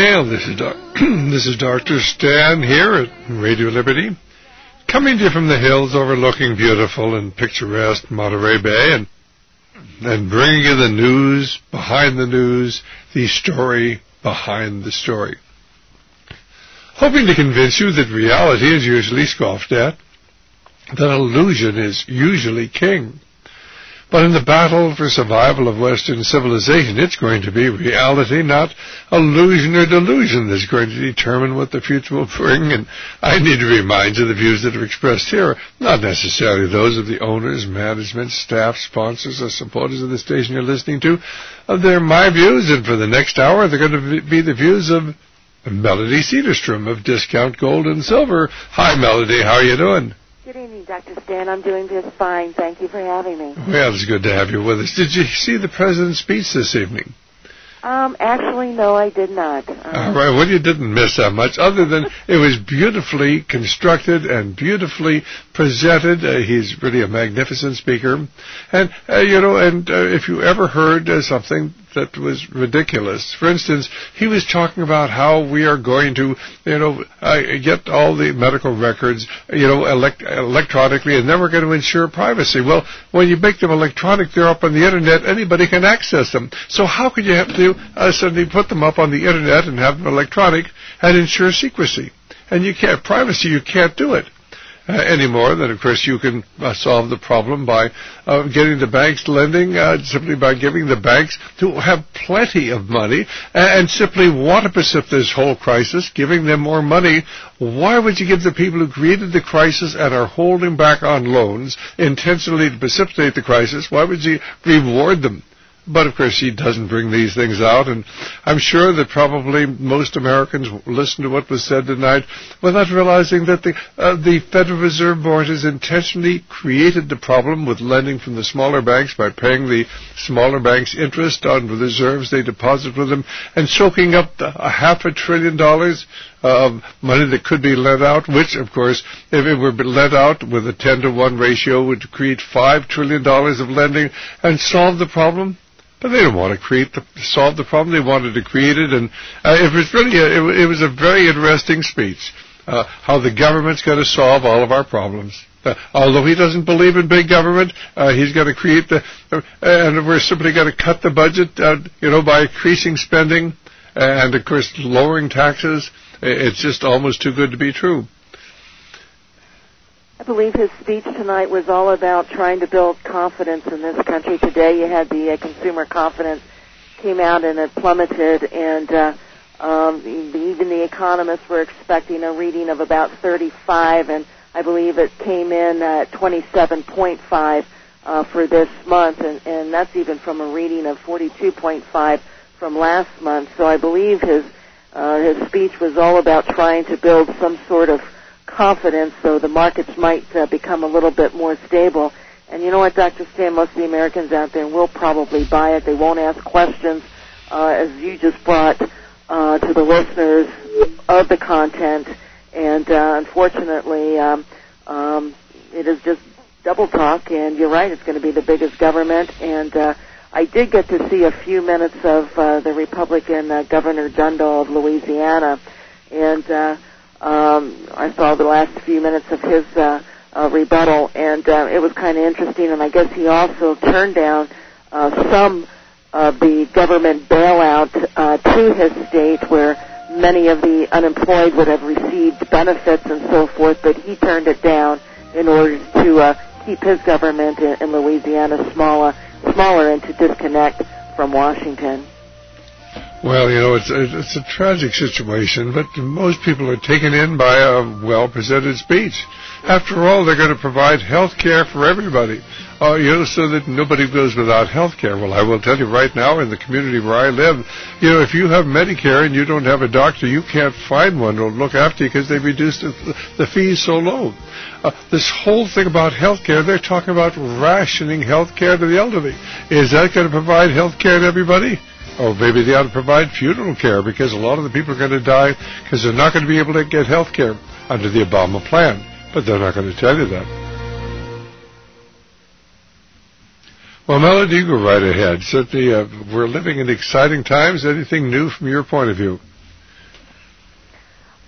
Hail, this is this is Dr. Stan here at Radio Liberty, coming to you from the hills overlooking beautiful and picturesque Monterey Bay, and bringing you the news behind the news, the story behind the story. Hoping to convince you that reality is usually scoffed at, that illusion is usually king. But in the battle for survival of Western civilization, it's going to be reality, not illusion or delusion, that's going to determine what the future will bring. And I need to remind you the views that are expressed here are not necessarily those of the owners, management, staff, sponsors, or supporters of the station you're listening to. They're my views, and for the next hour, they're going to be the views of Melody Cedarstrom of Discount Gold and Silver. Hi, Melody. How are you doing? Good evening, Dr. Stan. I'm doing just fine. Thank you for having me. Well, it's good to have you with us. Did you see the President's speech this evening? Actually, no, I did not. All right, well, you didn't miss that much, other than it was beautifully constructed and beautifully presented. He's really a magnificent speaker. And, if you ever heard something that was ridiculous, for instance, he was talking about how we are going to, get all the medical records, electronically, and then we're going to ensure privacy. Well, when you make them electronic, they're up on the Internet. Anybody can access them. So how could you have to suddenly put them up on the Internet and have them electronic and ensure secrecy? And you can't, privacy, you can't do it. Anymore, then of course you can solve the problem by getting the banks lending, simply by giving the banks who have plenty of money and simply want to precipitate this whole crisis, giving them more money. Why would you give the people who created the crisis and are holding back on loans intentionally to precipitate the crisis, why would you reward them? But, of course, he doesn't bring these things out, and I'm sure that probably most Americans listened to what was said tonight without realizing that the Federal Reserve Board has intentionally created the problem with lending from the smaller banks by paying the smaller banks interest on the reserves they deposit with them and soaking up $500 billion of money that could be lent out, which, of course, if it were lent out with a 10-to-1 ratio, would create $5 trillion of lending and solve the problem. But they don't want to solve the problem. They wanted to create it, and it was a very interesting speech. How the government's going to solve all of our problems. Although he doesn't believe in big government, he's going to create and we're simply going to cut the budget, by increasing spending and, of course, lowering taxes. It's just almost too good to be true. I believe his speech tonight was all about trying to build confidence in this country. Today you had the consumer confidence came out and it plummeted, and even the economists were expecting a reading of about 35, and I believe it came in at 27.5 for this month, and that's even from a reading of 42.5 from last month. So I believe his speech was all about trying to build some sort of confidence so the markets might become a little bit more stable. And you know what, Dr. Stan, most of the Americans out there will probably buy it. They won't ask questions, as you just brought to the listeners of the content. And unfortunately, it is just double talk, and you're right, it's going to be the biggest government. And I did get to see a few minutes of the Republican Governor Jindal of Louisiana, and I saw the last few minutes of his rebuttal, and it was kind of interesting. And I guess he also turned down some of the government bailout to his state, where many of the unemployed would have received benefits and so forth, but he turned it down in order to keep his government in Louisiana smaller and to disconnect from Washington. Well, it's a tragic situation, but most people are taken in by a well-presented speech. After all, they're going to provide health care for everybody, so that nobody goes without health care. Well, I will tell you right now, in the community where I live, if you have Medicare and you don't have a doctor, you can't find one to look after you because they've reduced the fees so low. This whole thing about health care, they're talking about rationing health care to the elderly. Is that going to provide health care to everybody? Or maybe they ought to provide funeral care, because a lot of the people are going to die because they're not going to be able to get health care under the Obama plan. But they're not going to tell you that. Well, Melody, you go right ahead. Certainly, we're living in exciting times. Anything new from your point of view?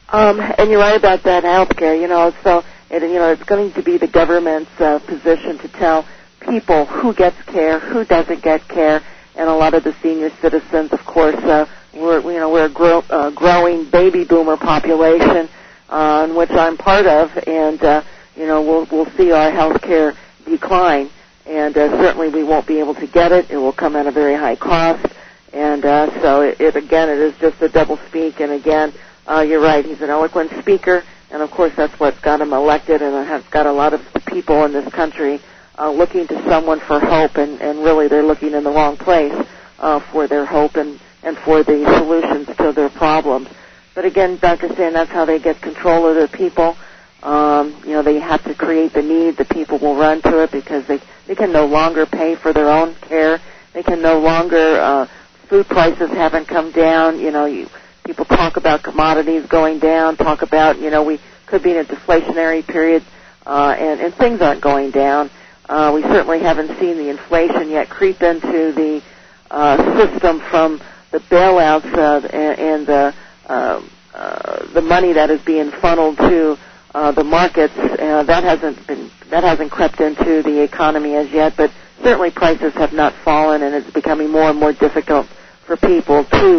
And you're right about that healthcare. So it's going to be the government's position to tell people who gets care, who doesn't get care, and a lot of the senior citizens, of course, we're a growing baby boomer population, in which I'm part of, and we'll see our healthcare decline, and certainly we won't be able to get it. It will come at a very high cost, and so it is just a double speak. And again, you're right. He's an eloquent speaker, and of course that's what's got him elected, and has got a lot of the people in this country looking to someone for hope, and really they're looking in the wrong place for their hope and for the solutions to their problems. But again, Dr. Stan, that's how they get control of their people. They have to create the need. The people will run to it because they can no longer pay for their own care. They can no longer, food prices haven't come down. People talk about commodities going down, talk about, we could be in a deflationary period, and things aren't going down. We certainly haven't seen the inflation yet creep into the system from the bailouts and the money that is being funneled to the markets. That hasn't crept into the economy as yet, but certainly prices have not fallen, and it's becoming more and more difficult for people to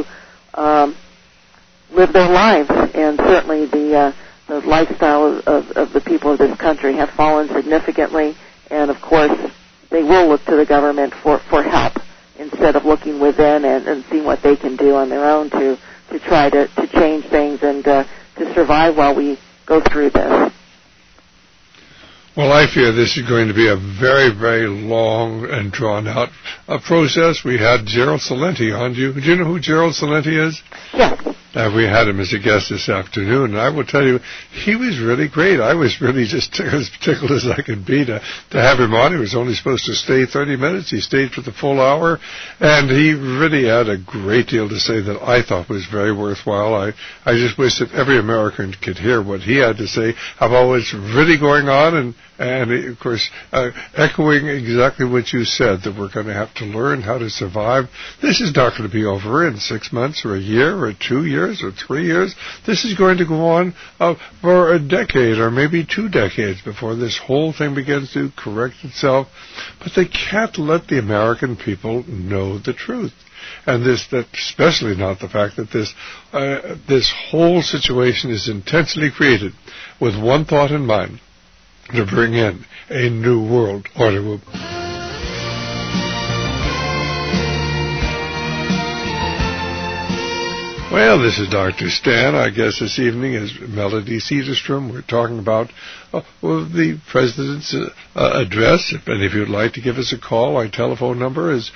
live their lives. And certainly the lifestyle of the people of this country have fallen significantly. And of course, they will look to the government for help instead of looking within and seeing what they can do on their own to try to change things and to survive while we go through this. Well, I fear this is going to be a very, very long and drawn-out process. We had Gerald Celente on. Do you know who Gerald Celente is? Yes. We had him as a guest this afternoon, and I will tell you, he was really great. I was really just as tickled as I could be to have him on. He was only supposed to stay 30 minutes. He stayed for the full hour, and he really had a great deal to say that I thought was very worthwhile. I just wish that every American could hear what he had to say about what's really going on, and of course, echoing exactly what you said, that we're going to have to learn how to survive. This is not going to be over in 6 months or a year or 2 years or 3 years. This is going to go on for a decade or maybe 2 decades before this whole thing begins to correct itself. But they can't let the American people know the truth. And that especially not the fact that this whole situation is intentionally created with one thought in mind: to bring in a new world order. Well, this is Dr. Stan. Our guest this evening is Melody Cedarstrom. We're talking about the President's address. If any of you would like to give us a call, our telephone number is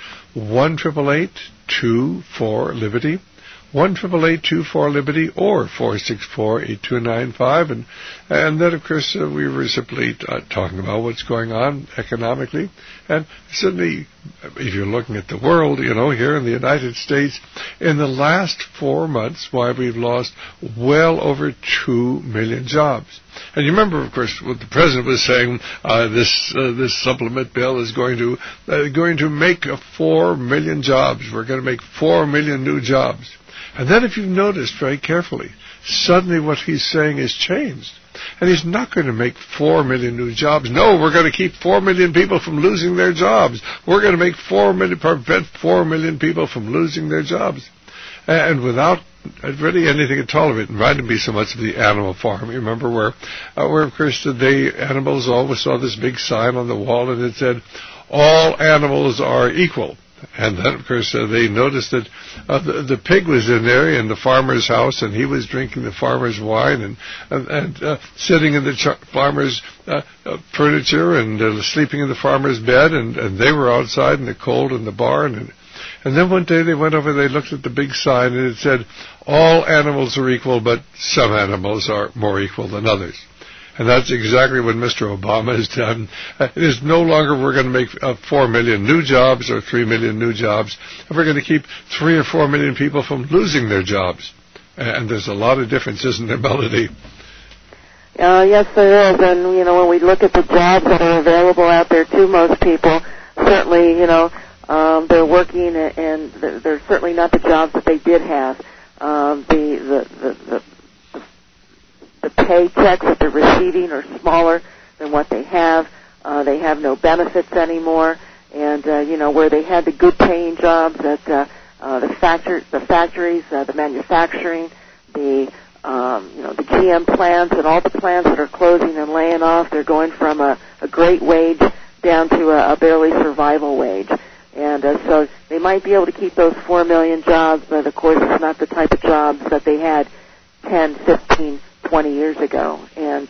1-888-24-LIBERTY. 1-888-24-LIBERTY or 464-8295. And then, of course, we were simply talking about what's going on economically. And certainly, if you're looking at the world, here in the United States, in the last 4 months, why we've lost well over 2 million jobs. And you remember, of course, what the President was saying, this supplement bill is going to make 4 million jobs. We're going to make 4 million new jobs. And then if you've noticed very carefully, suddenly what he's saying has changed. And he's not going to make 4 million new jobs. No, we're going to keep 4 million people from losing their jobs. We're going to prevent 4 million people from losing their jobs. And without really anything at all of it. It reminded me so much of the Animal Farm. You remember where of course, the animals always saw this big sign on the wall, and it said, all animals are equal. And then, of course, they noticed that the pig was in there in the farmer's house, and he was drinking the farmer's wine and sitting in the farmer's furniture and sleeping in the farmer's bed, and they were outside in the cold in the barn. And then one day they went over, they looked at the big sign, and it said, all animals are equal, but some animals are more equal than others. And that's exactly what Mr. Obama has done. It is no longer we're going to make 4 million new jobs or 3 million new jobs. We're going to keep 3 or 4 million people from losing their jobs. And there's a lot of difference, isn't there, Melody? Yes, there is. And, when we look at the jobs that are available out there to most people, certainly, they're working, and they're certainly not the jobs that they did have. The the paychecks that they're receiving are smaller than what they have. They have no benefits anymore, and where they had the good paying jobs at the factories, the manufacturing, the GM plants and all the plants that are closing and laying off, they're going from a great wage down to a barely survival wage. And so they might be able to keep those 4 million jobs, but of course it's not the type of jobs that they had 10, 15, 20 years ago. And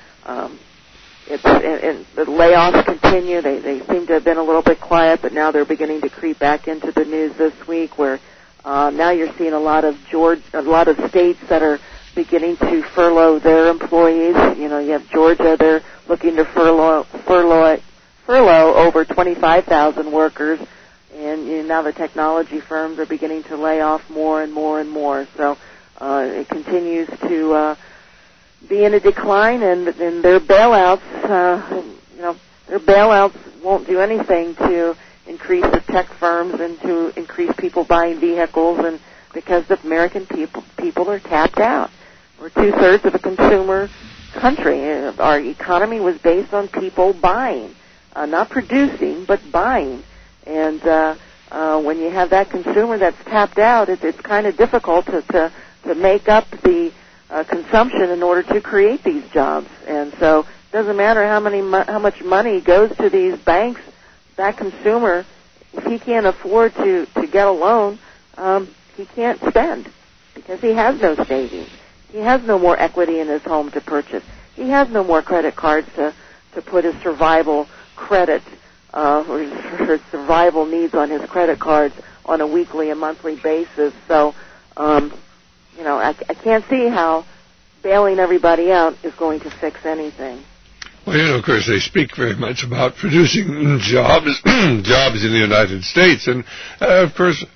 the layoffs continue. They seem to have been a little bit quiet, but now they're beginning to creep back into the news this week, where now you're seeing a lot of states that are beginning to furlough their employees. You have Georgia; they're looking to furlough over 25,000 workers, and now the technology firms are beginning to lay off more and more and more. So it continues to be in a decline, and their bailouts, their bailouts won't do anything to increase the tech firms and to increase people buying vehicles, and because the American people are tapped out. We're 2/3 of a consumer country. Our economy was based on people buying, not producing, but buying. And when you have that consumer that's tapped out, it's kind of difficult to make up the consumption in order to create these jobs. And so it doesn't matter how much money goes to these banks, that consumer, if he can't afford to get a loan, he can't spend because he has no savings. He has no more equity in his home to purchase. He has no more credit cards to put his survival credit or his survival needs on his credit cards on a weekly and monthly basis. So, I can't see how bailing everybody out is going to fix anything. Well, of course, they speak very much about producing jobs in the United States, and when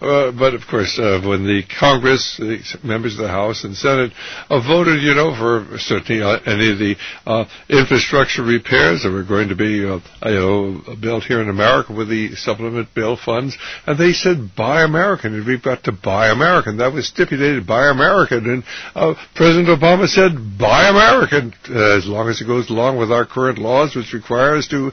the Congress, the members of the House and Senate voted, for certainly any of the infrastructure repairs that were going to be, built here in America with the supplement bill funds, and they said buy American, and we've got to buy American. That was stipulated, buy American, and President Obama said buy American as long as it goes along with our current laws, which require us to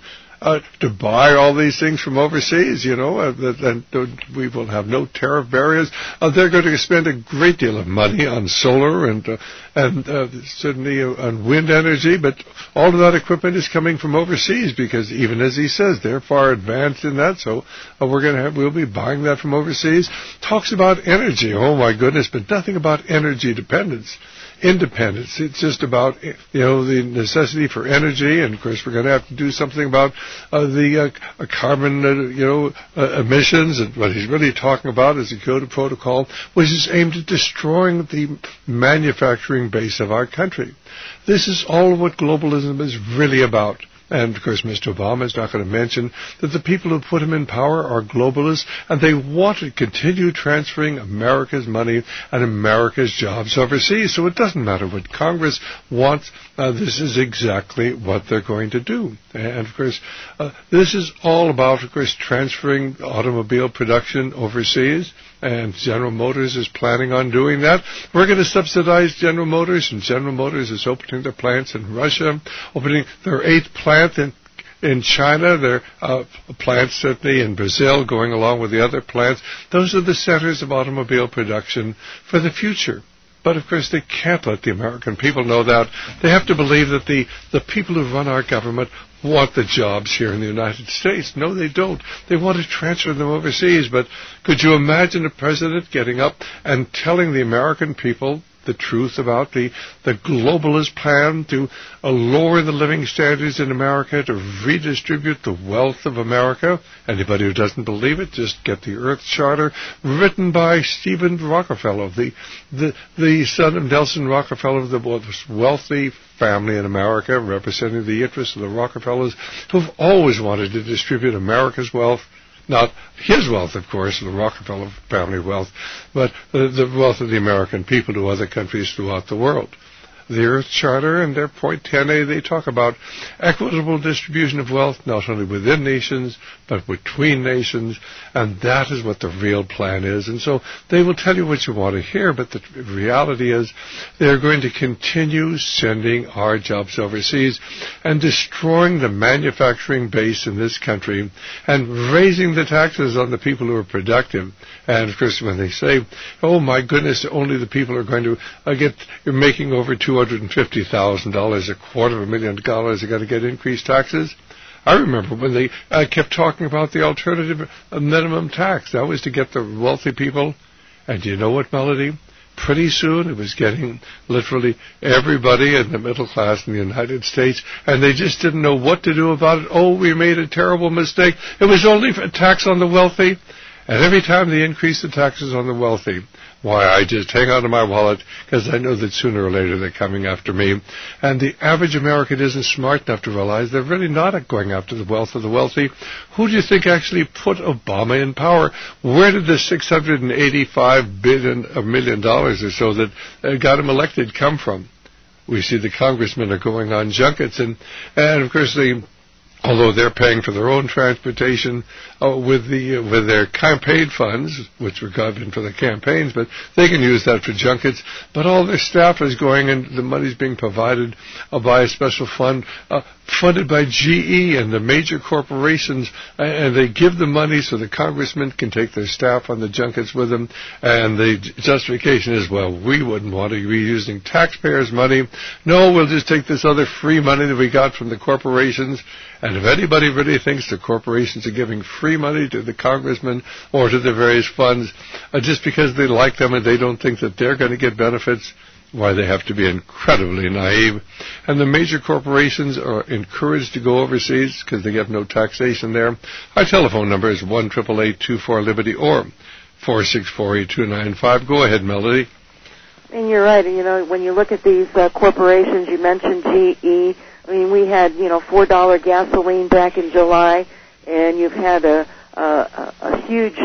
buy all these things from overseas, and we will have no tariff barriers. They're going to spend a great deal of money on solar and certainly on wind energy, but all of that equipment is coming from overseas because, even as he says, they're far advanced in that. So we'll be buying that from overseas. Talks about energy. Oh my goodness, but nothing about energy independence. It's just about, the necessity for energy, and of course we're going to have to do something about the carbon, emissions, and what he's really talking about is the Kyoto Protocol, which is aimed at destroying the manufacturing base of our country. This is all what globalism is really about. And, of course, Mr. Obama is not going to mention that the people who put him in power are globalists, and they want to continue transferring America's money and America's jobs overseas. So it doesn't matter what Congress wants. This is exactly what they're going to do. And, of course, this is all about, transferring automobile production overseas. And General Motors is planning on doing that. We're going to subsidize General Motors, and General Motors is opening their plants in Russia, opening their 8th plant in China, their plants certainly in Brazil, going along with the other plants. Those are the centers of automobile production for the future. But, of course, they can't let the American people know that. They have to believe that the people who run our government want the jobs here in the United States. No, they don't. They want to transfer them overseas. But could you imagine a president getting up and telling the American people the truth about the globalist plan to lower the living standards in America, to redistribute the wealth of America? Anybody who doesn't believe it, just get the Earth Charter, written by Stephen Rockefeller, the son of Nelson Rockefeller, the most wealthy family in America, representing the interests of the Rockefellers, who've always wanted to distribute America's wealth. Not his wealth, of course, the Rockefeller family wealth, but the wealth of the American people to other countries throughout the world. the Earth Charter and their point 10A, they talk about equitable distribution of wealth, not only within nations, but between nations, and that is what the real plan is. And so they will tell you what you want to hear, but the reality is they're going to continue sending our jobs overseas and destroying the manufacturing base in this country and raising the taxes on the people who are productive. And, of course, when they say, oh, my goodness, only the people are going to you're making over $250,000, $250,000 are going to get increased taxes. I remember when they kept talking about the alternative minimum tax. That was to get the wealthy people. And do you know what, Melody? Pretty soon it was getting literally everybody in the middle class in the United States, and they just didn't know what to do about it. Oh, we made a terrible mistake. It was only a tax on the wealthy. And every time they increase the taxes on the wealthy, why, I just hang on to my wallet because I know that sooner or later they're coming after me. And the average American isn't smart enough to realize they're really not going after the wealth of the wealthy. Who do you think actually put Obama in power? Where did the $685 million or so that got him elected come from? We see the congressmen are going on junkets, and of course although they're paying for their own transportation with their campaign funds, which were given for the campaigns, but they can use that for junkets. But all their staff is going, and the money's being provided by a special fund funded by GE and the major corporations, and they give the money so the congressmen can take their staff on the junkets with them. And the justification is, well, we wouldn't want to be using taxpayers' money. No, we'll just take this other free money that we got from the corporations. And if anybody really thinks the corporations are giving free money to the congressmen or to the various funds just because they like them and they don't think that they're going to get benefits, why, they have to be incredibly naive. And the major corporations are encouraged to go overseas because they get no taxation there. Our telephone number is 1-888-24-LIBERTY or 464-8295. Go ahead, Melody. And you're right. When you look at these corporations, you mentioned GE. I mean, we had, $4 gasoline back in July, and you've had a huge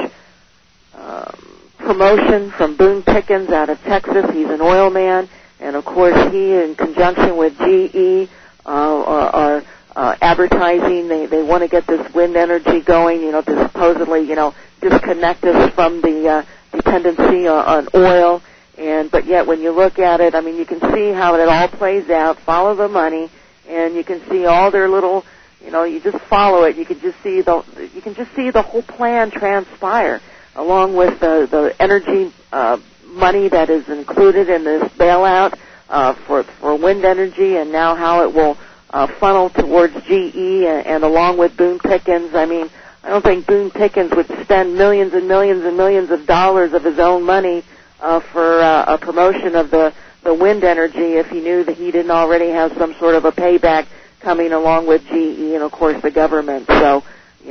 promotion from Boone Pickens out of Texas. He's an oil man, and of course he, in conjunction with GE, are advertising. They want to get this wind energy going, to supposedly, disconnect us from the dependency on oil. But yet when you look at it, I mean, you can see how it all plays out. Follow the money. And you can see all their little, you just follow it. You can just see the whole plan transpire, along with the energy money that is included in this bailout for wind energy, and now how it will funnel towards GE and along with Boone Pickens. I mean, I don't think Boone Pickens would spend millions and millions and millions of dollars of his own money for a promotion of the wind energy if he knew that he didn't already have some sort of a payback coming along with GE and of course the government. So,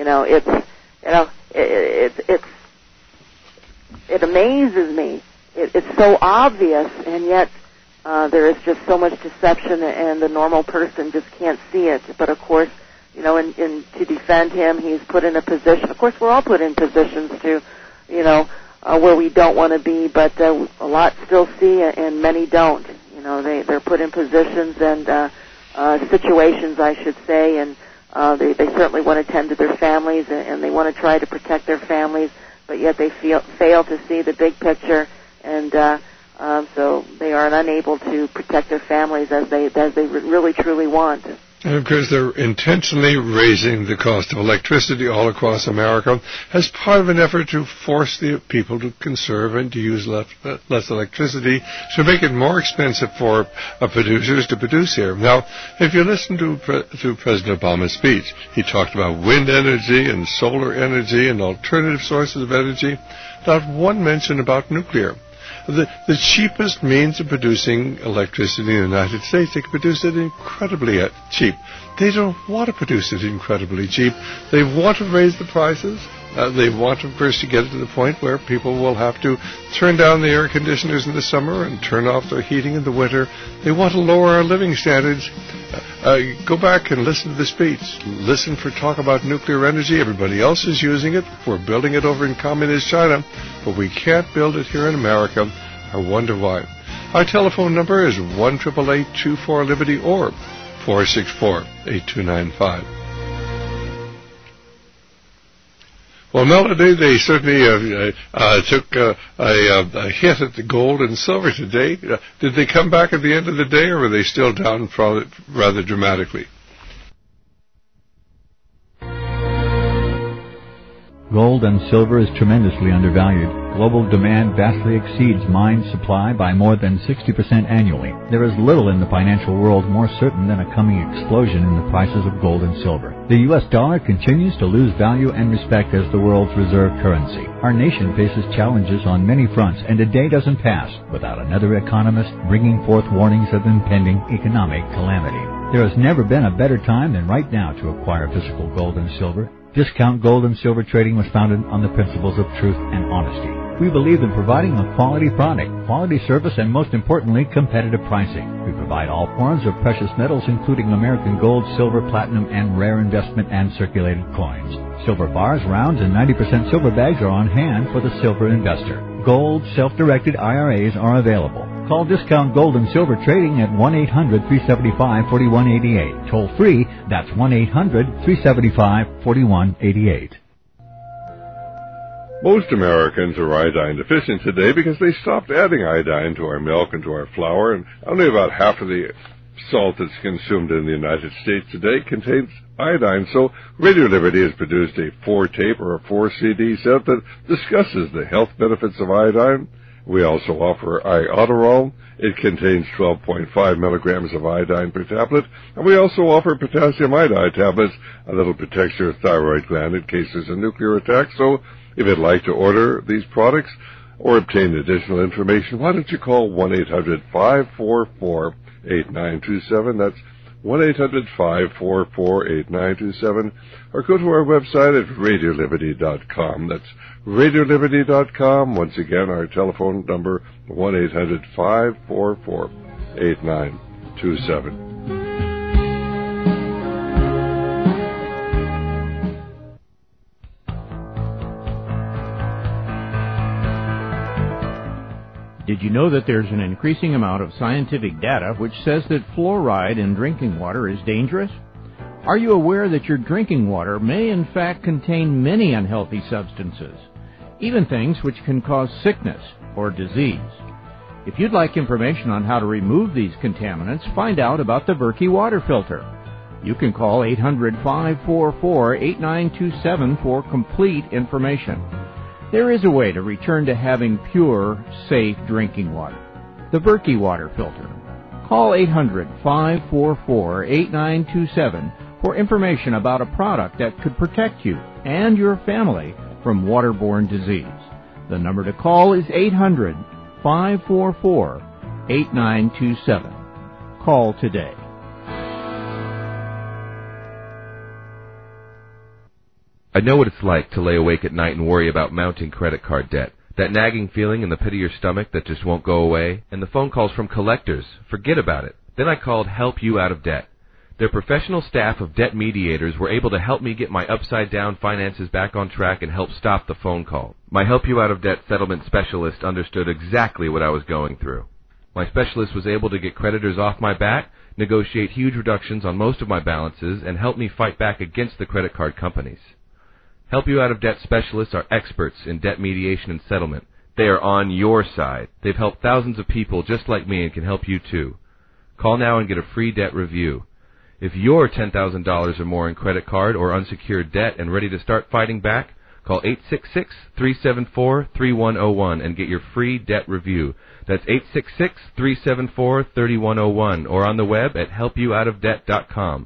it amazes me. It's so obvious, and yet there is just so much deception, and the normal person just can't see it. But of course, to defend him, he's put in a position. Of course, we're all put in positions to, where we don't want to be, but a lot still see it, and many don't. They're put in positions and situations, I should say, and they certainly want to tend to their families, and they want to try to protect their families, but yet they fail to see the big picture, and so they are unable to protect their families as they really truly want. And of course, they're intentionally raising the cost of electricity all across America as part of an effort to force the people to conserve and to use less electricity, to make it more expensive for producers to produce here. Now, if you listen to President Obama's speech, he talked about wind energy and solar energy and alternative sources of energy. Not one mention about nuclear. The cheapest means of producing electricity in the United States, they can produce it incredibly cheap. They don't want to produce it incredibly cheap. They want to raise the prices. They want, of course, to get it to the point where people will have to turn down the air conditioners in the summer and turn off their heating in the winter. They want to lower our living standards. Go back and listen to the speech. Listen for talk about nuclear energy. Everybody else is using it. We're building it over in communist China, but we can't build it here in America. I wonder why. Our telephone number is 1-888-24-LIBERTY or 464-8295. Well, Melody, they certainly took a hit at the gold and silver today. Did they come back at the end of the day, or were they still down rather dramatically? Gold and silver is tremendously undervalued. Global demand vastly exceeds mine supply by more than 60% annually. There is little in the financial world more certain than a coming explosion in the prices of gold and silver. The U.S. dollar continues to lose value and respect as the world's reserve currency. Our nation faces challenges on many fronts, and a day doesn't pass without another economist bringing forth warnings of impending economic calamity. There has never been a better time than right now to acquire physical gold and silver. Discount Gold and Silver Trading was founded on the principles of truth and honesty. We believe in providing a quality product, quality service, and most importantly, competitive pricing. We provide all forms of precious metals, including American gold, silver, platinum, and rare investment and circulated coins. Silver bars, rounds, and 90% silver bags are on hand for the silver investor. Gold, self-directed IRAs are available. Call Discount Gold and Silver Trading at 1-800-375-4188. Toll free, that's 1-800-375-4188. Most Americans are iodine deficient today because they stopped adding iodine to our milk and to our flour, and only about half of the salt that's consumed in the United States today contains iodine. So Radio Liberty has produced a 4-tape or a 4-CD set that discusses the health benefits of iodine. We also offer Iodoral. It contains 12.5 milligrams of iodine per tablet. And we also offer potassium iodide tablets that'll protect your thyroid gland in case there's a nuclear attack. So if you'd like to order these products or obtain additional information, why don't you call 1-800-544-8927. That's 1-800-544-8927. Or go to our website at RadioLiberty.com. That's RadioLiberty.com. Once again, our telephone number, 1-800-544-8927. Did you know that there's an increasing amount of scientific data which says that fluoride in drinking water is dangerous? Are you aware that your drinking water may in fact contain many unhealthy substances, even things which can cause sickness or disease? If you'd like information on how to remove these contaminants, find out about the Berkey water filter. You can call 800-544-8927 for complete information. There is a way to return to having pure, safe drinking water. The Berkey water filter. Call 800-544-8927 for information about a product that could protect you and your family from waterborne disease. The number to call is 800-544-8927. Call today. I know what it's like to lay awake at night and worry about mounting credit card debt. That nagging feeling in the pit of your stomach that just won't go away. And the phone calls from collectors. Forget about it. Then I called Help You Out of Debt. Their professional staff of debt mediators were able to help me get my upside-down finances back on track and help stop the phone call. My Help You Out of Debt settlement specialist understood exactly what I was going through. My specialist was able to get creditors off my back, negotiate huge reductions on most of my balances, and help me fight back against the credit card companies. Help You Out of Debt specialists are experts in debt mediation and settlement. They are on your side. They've helped thousands of people just like me and can help you too. Call now and get a free debt review. If you're $10,000 or more in credit card or unsecured debt and ready to start fighting back, call 866-374-3101 and get your free debt review. That's 866-374-3101 or on the web at helpyououtofdebt.com.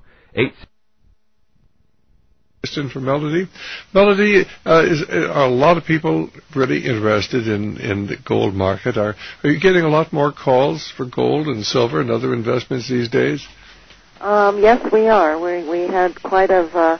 Question for Melody. Melody, are a lot of people really interested in the gold market? Are you getting a lot more calls for gold and silver and other investments these days? Yes, we are. We had quite the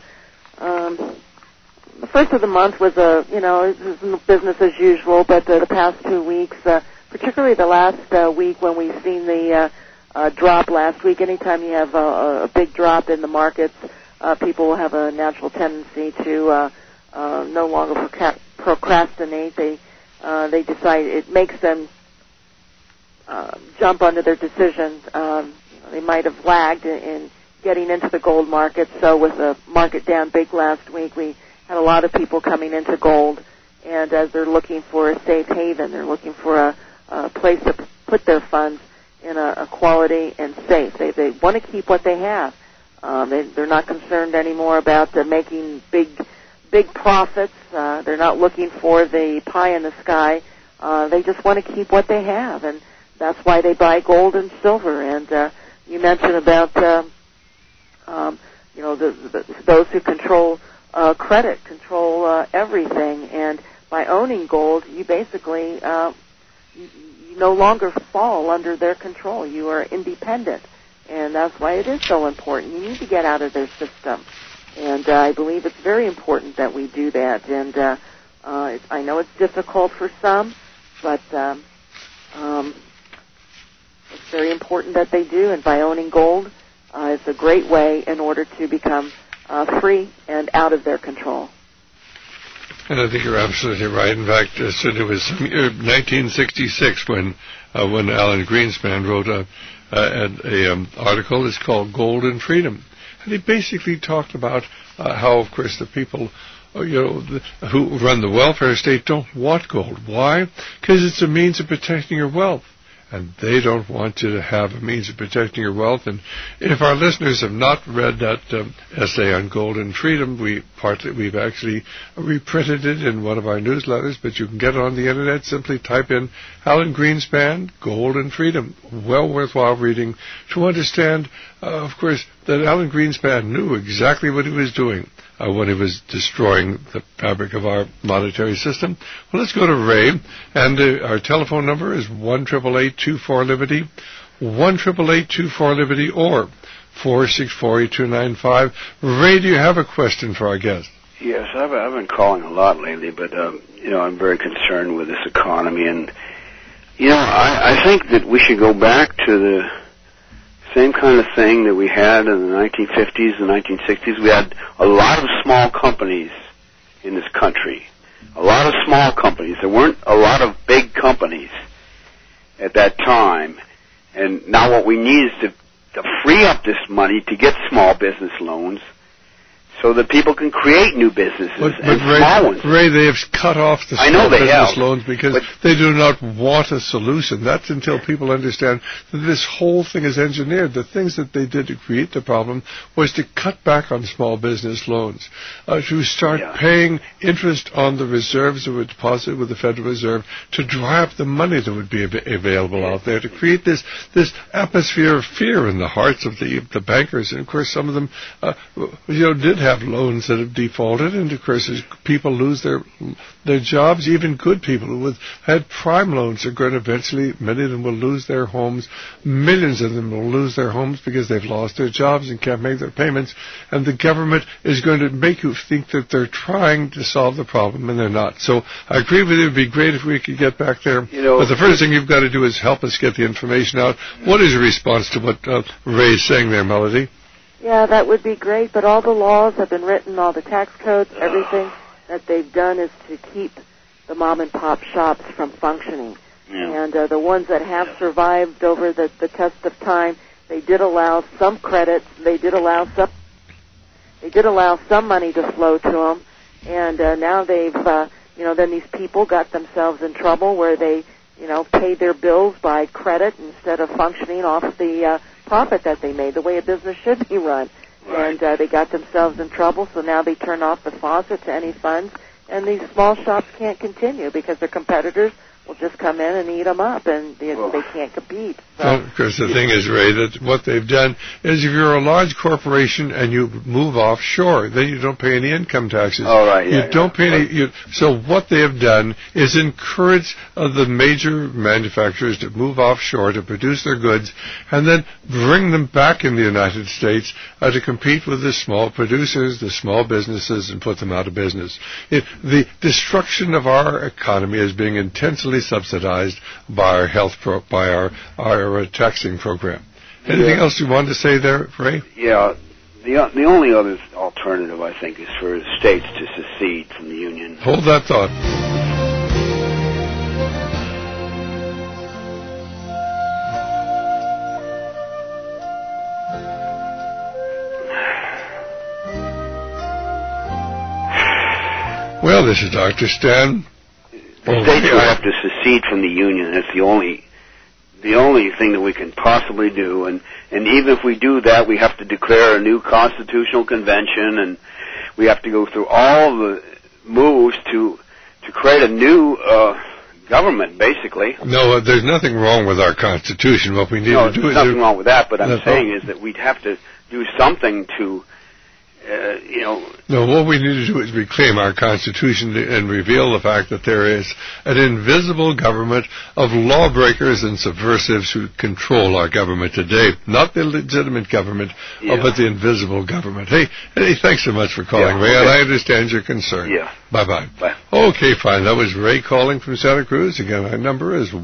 first of the month was business as usual, but the past 2 weeks, particularly the last week when we've seen the drop last week, anytime you have a big drop in the markets, people will have a natural tendency to no longer procrastinate. They decide it makes them jump under their decision. They might have lagged in getting into the gold market. So with the market down big last week, we had a lot of people coming into gold, and as they're looking for a safe haven, they're looking for a place to put their funds in a quality and safe. They want to keep what they have. They're not concerned anymore about making big profits. They're not looking for the pie in the sky. They just want to keep what they have, and that's why they buy gold and silver. And you mentioned about those who control credit, control everything, and by owning gold, you basically you no longer fall under their control. You are independent, and that's why it is so important. You need to get out of their system, and I believe it's very important that we do that. And I know it's difficult for some, but it's very important that they do, and by owning gold, it's a great way in order to become free and out of their control. And I think you're absolutely right. In fact, it was 1966 when Alan Greenspan wrote an article. It's called Gold and Freedom. And he basically talked about how, of course, the people who run the welfare state don't want gold. Why? Because it's a means of protecting your wealth. And they don't want you to have a means of protecting your wealth. And if our listeners have not read that essay on gold and freedom, we've actually reprinted it in one of our newsletters, but you can get it on the internet. Simply type in Alan Greenspan, Gold and Freedom. Well worthwhile reading to understand, of course, that Alan Greenspan knew exactly what he was doing when he was destroying the fabric of our monetary system. Well, let's go to Ray, and our telephone number is 1-888-24-LIBERTY, 1-888-24-LIBERTY, or 464-8295. Ray, do you have a question for our guest? Yes, I've been calling a lot lately, but I'm very concerned with this economy, and I think that we should go back to the same kind of thing that we had in the 1950s and 1960s. We had a lot of small companies in this country, a lot of small companies. There weren't a lot of big companies at that time, and now what we need is to free up this money to get small business loans so that people can create new businesses and small ones. Ray, they have cut off the small business loans because they do not want a solution. That's until people understand that this whole thing is engineered. The things that they did to create the problem was to cut back on small business loans, to start paying interest on the reserves that were deposited with the Federal Reserve, to dry up the money that would be available out there, to create this atmosphere of fear in the hearts of the bankers. And, of course, some of them did have loans that have defaulted, and of course as people lose their jobs, even good people who had prime loans are going to eventually, many of them will lose their homes. Millions of them will lose their homes because they've lost their jobs and can't make their payments, and the government is going to make you think that they're trying to solve the problem, and they're not. So I agree with you. It would be great if we could get back there, but the first thing you've got to do is help us get the information out. What is your response to what Ray's saying there, Melody? Yeah, that would be great, but all the laws have been written, all the tax codes, everything that they've done is to keep the mom-and-pop shops from functioning. Yeah. And the ones that have survived over the test of time, they did allow some credits, they did allow some money to flow to them, and now they've, then these people got themselves in trouble where they, paid their bills by credit instead of functioning off the profit that they made, the way a business should be run. Right. And they got themselves in trouble, so now they turn off the faucet to any funds, and these small shops can't continue because their competitors will just come in and eat them up, and they can't compete. So. Well, of course, the thing is, Ray, that what they've done is if you're a large corporation and you move offshore, then you don't pay any income taxes. Oh, right. Yeah, you don't pay any. So what they have done is encourage the major manufacturers to move offshore to produce their goods and then bring them back in the United States to compete with the small producers, the small businesses, and put them out of business. The destruction of our economy is being intensely subsidized by our by our taxing program. Anything else you wanted to say there, Ray? Yeah. The only other alternative, I think, is for states to secede from the Union. Hold that thought. Well, this is Dr. Stan. The states will have to secede from the Union. That's the only thing that we can possibly do. And even if we do that, we have to declare a new constitutional convention, and we have to go through all the moves to create a new government, basically. No, there's nothing wrong with our Constitution. What we need to do there's nothing wrong with that, but I'm saying is that we'd have to do something to, No, what we need to do is reclaim our Constitution and reveal the fact that there is an invisible government of lawbreakers and subversives who control our government today. Not the legitimate government, but the invisible government. Hey, thanks so much for calling, Ray, and I understand your concern. Yeah. Bye-bye. Bye. Okay, fine. That was Ray calling from Santa Cruz. Again, our number is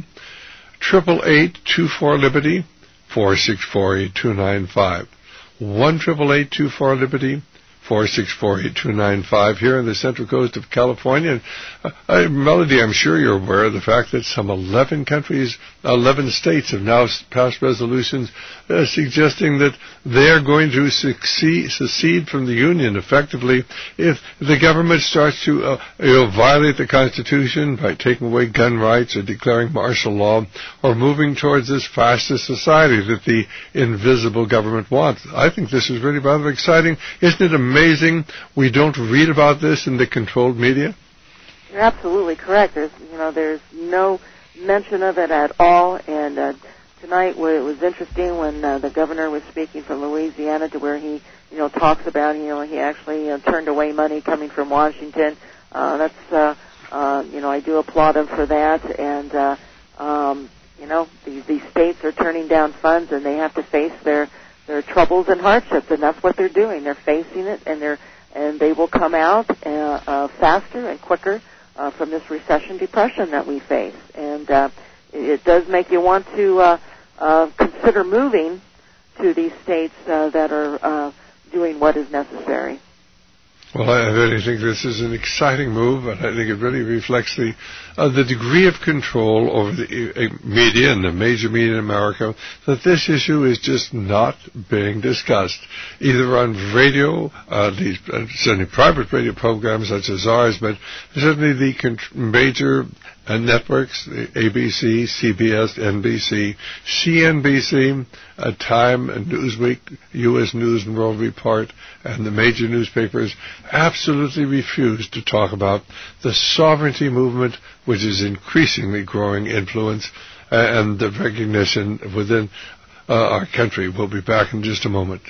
1-888-24-LIBERTY, 464-8295. 1-888-24-LIBERTY, 464-8295 here on the Central Coast of California. And, Melody, I'm sure you're aware of the fact that some 11 states have now passed resolutions suggesting that they are going to secede from the Union effectively if the government starts to violate the Constitution by taking away gun rights or declaring martial law or moving towards this fascist society that the invisible government wants. I think this is really rather exciting. Isn't it amazing we don't read about this in the controlled media? You're absolutely correct. There's no mention of it at all. And tonight, it was interesting when the governor was speaking from Louisiana, to where he, talks about, he actually turned away money coming from Washington. I do applaud him for that. And these states are turning down funds, and they have to face their troubles and hardships, and that's what they're doing. They're facing it, and they will come out faster and quicker from this depression that we face. And it does make you want to consider moving to these states that are doing what is necessary. Well, I really think this is an exciting move, and I think it really reflects the degree of control over the media and the major media in America, that this issue is just not being discussed, either on radio, certainly private radio programs such as ours, but certainly the major networks, ABC, CBS, NBC, CNBC, Time, Newsweek, U.S. News and World Report, and the major newspapers absolutely refuse to talk about the sovereignty movement, which is increasingly growing influence, and the recognition within our country. We'll be back in just a moment.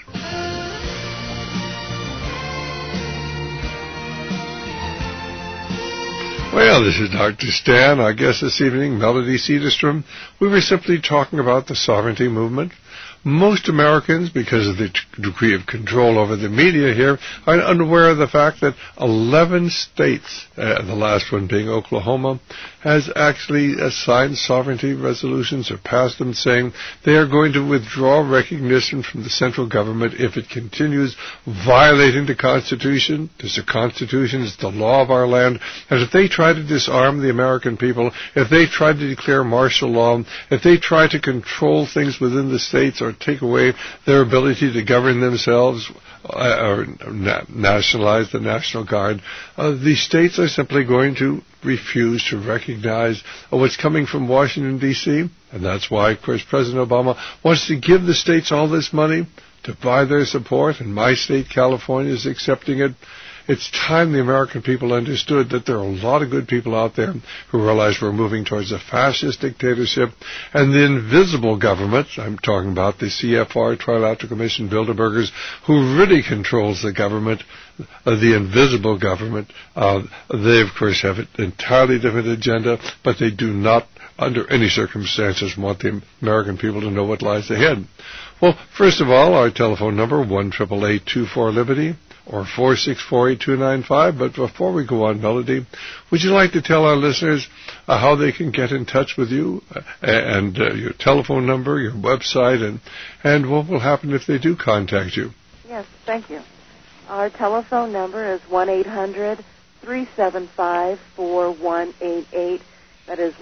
Well, this is Dr. Stan. Our guest this evening, Melody Cedarstrom. We were simply talking about the sovereignty movement. Most Americans, because of the degree of control over the media here, are unaware of the fact that 11 states, the last one being Oklahoma, has actually signed sovereignty resolutions or passed them, saying they are going to withdraw recognition from the central government if it continues violating the Constitution. Because the Constitution is the law of our land. And if they try to disarm the American people, if they try to declare martial law, if they try to control things within the states or take away their ability to govern themselves or nationalize the National Guard, the states are simply going to refuse to recognize what's coming from Washington, D.C., and that's why, of course, President Obama wants to give the states all this money to buy their support, and my state, California, is accepting it. It's time the American people understood that there are a lot of good people out there who realize we're moving towards a fascist dictatorship, and the invisible government, I'm talking about the CFR, Trilateral Commission, Bilderbergers, who really controls the government, the invisible government. They, of course, have an entirely different agenda, but they do not, under any circumstances, want the American people to know what lies ahead. Well, first of all, our telephone number, 1-888-24-LIBERTY, or 464-8295. But before we go on, Melody, would you like to tell our listeners how they can get in touch with you and your telephone number, your website, and what will happen if they do contact you? Yes, thank you. Our telephone number is 1-800-375-4188. That is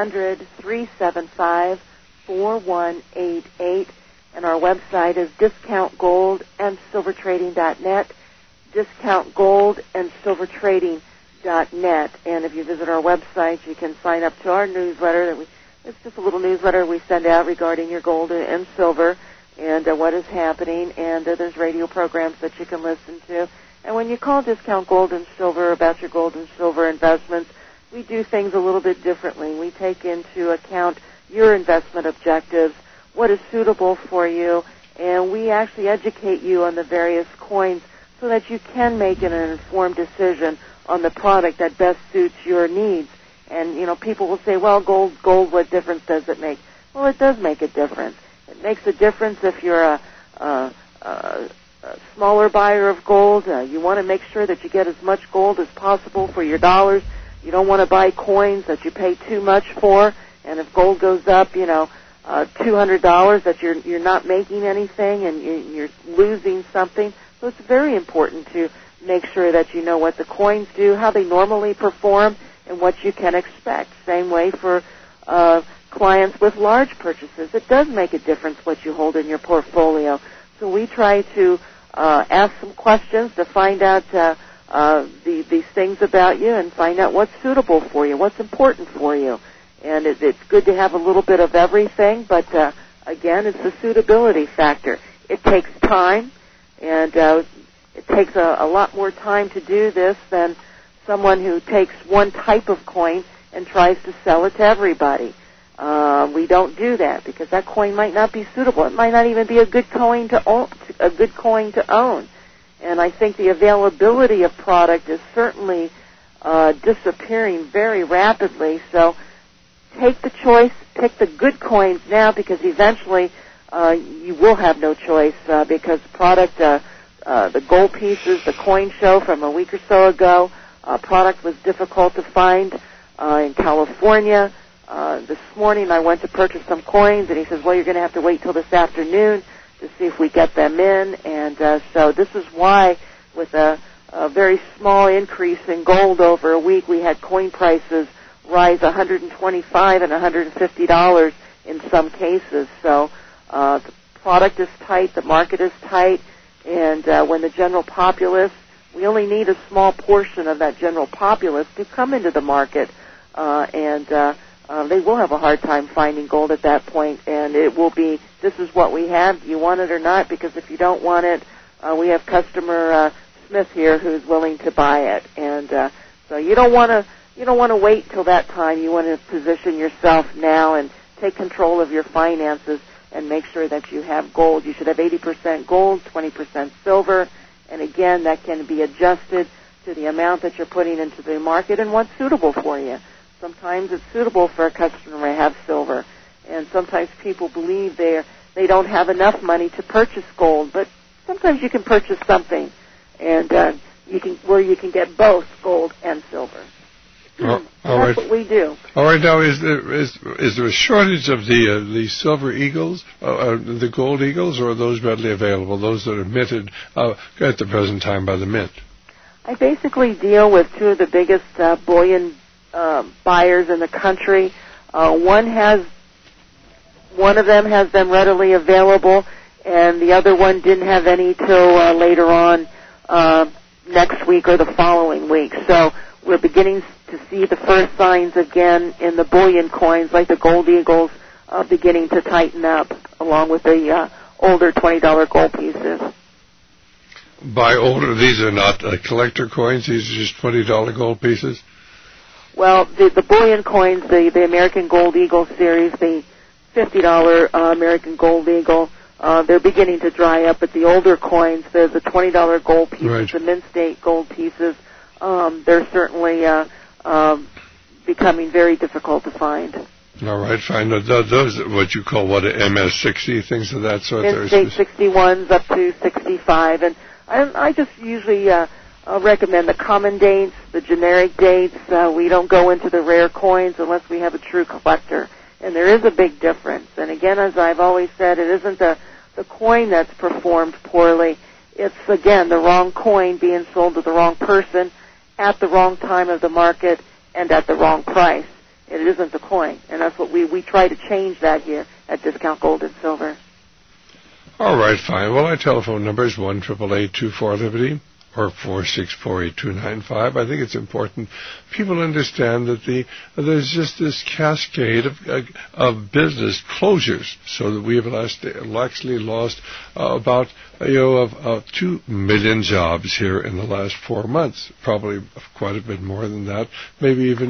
1-800-375-4188. And our website is discountgoldandsilvertrading.net. discountgoldandsilvertrading.net. goldandsilver.net. And if you visit our website, you can sign up to our newsletter. It's just a little newsletter we send out regarding your gold and silver and what is happening. And there's radio programs that you can listen to. And when you call Discount Gold and Silver about your gold and silver investments, we do things a little bit differently. We take into account your investment objectives, what is suitable for you, and we actually educate you on the various coins so that you can make an informed decision on the product that best suits your needs. And, people will say, well, gold, what difference does it make? Well, it does make a difference. It makes a difference if you're a smaller buyer of gold. You want to make sure that you get as much gold as possible for your dollars. You don't want to buy coins that you pay too much for. And if gold goes up, $200, that you're not making anything and you're losing something. So it's very important to make sure that you know what the coins do, how they normally perform, and what you can expect. Same way for clients with large purchases. It does make a difference what you hold in your portfolio. So we try to ask some questions to find out these things about you and find out what's suitable for you, what's important for you. And it's good to have a little bit of everything, but again, it's the suitability factor. It takes time, and it takes a lot more time to do this than someone who takes one type of coin and tries to sell it to everybody. We don't do that because that coin might not be suitable. It might not even be a good coin to own. And I think the availability of product is certainly disappearing very rapidly. So take the choice, pick the good coins now, because eventually you will have no choice because product, the gold pieces, the coin show from a week or so ago, product was difficult to find in California. This morning I went to purchase some coins, and he says, well, you're going to have to wait till this afternoon to see if we get them in. And so this is why, with a very small increase in gold over a week, we had coin prices rise $125 and $150 in some cases. So the product is tight, the market is tight, and when the general populace, we only need a small portion of that general populace to come into the market, and they will have a hard time finding gold at that point, and it will be, this is what we have, do you want it or not? Because if you don't want it, we have customer Smith here who's willing to buy it, and so you don't want to wait till that time. You want to position yourself now and take control of your finances and make sure that you have gold. You should have 80% gold, 20% silver, and again, that can be adjusted to the amount that you're putting into the market and what's suitable for you. Sometimes it's suitable for a customer to have silver, and sometimes people believe they don't have enough money to purchase gold, but sometimes you can purchase something, and you can get both gold and silver. That's what we do. All right. Now, is there a shortage of the silver eagles, the gold eagles, or are those readily available? Those that are minted at the present time by the mint. I basically deal with two of the biggest bullion buyers in the country. One of them has them readily available, and the other one didn't have any till later on next week or the following week. So we're beginning to see the first signs again in the bullion coins, like the gold eagles, beginning to tighten up, along with the older $20 gold pieces. By older, these are not collector coins. These are just $20 gold pieces. Well, the bullion coins, the American Gold Eagle series, the $50 American Gold Eagle, they're beginning to dry up. But the older coins, the $20 gold pieces, right, the Mint State gold pieces, they're certainly becoming very difficult to find. All right, fine. Those are what you call MS-60, things of that sort. Mint State 61s up to 65, and I just usually recommend the common dates, the generic dates. We don't go into the rare coins unless we have a true collector, and there is a big difference. And again, as I've always said, it isn't the coin that's performed poorly. It's, again, the wrong coin being sold to the wrong person at the wrong time of the market and at the wrong price. It isn't the coin, and that's what we try to change that here at Discount Gold and Silver. All right, fine. Well, our telephone number is 1-888-24-LIBERTY, or 4648295. I think it's important people understand that there's just this cascade of business closures, so that we have actually lost about 2 million jobs here in the last 4 months. Probably quite a bit more than that, maybe even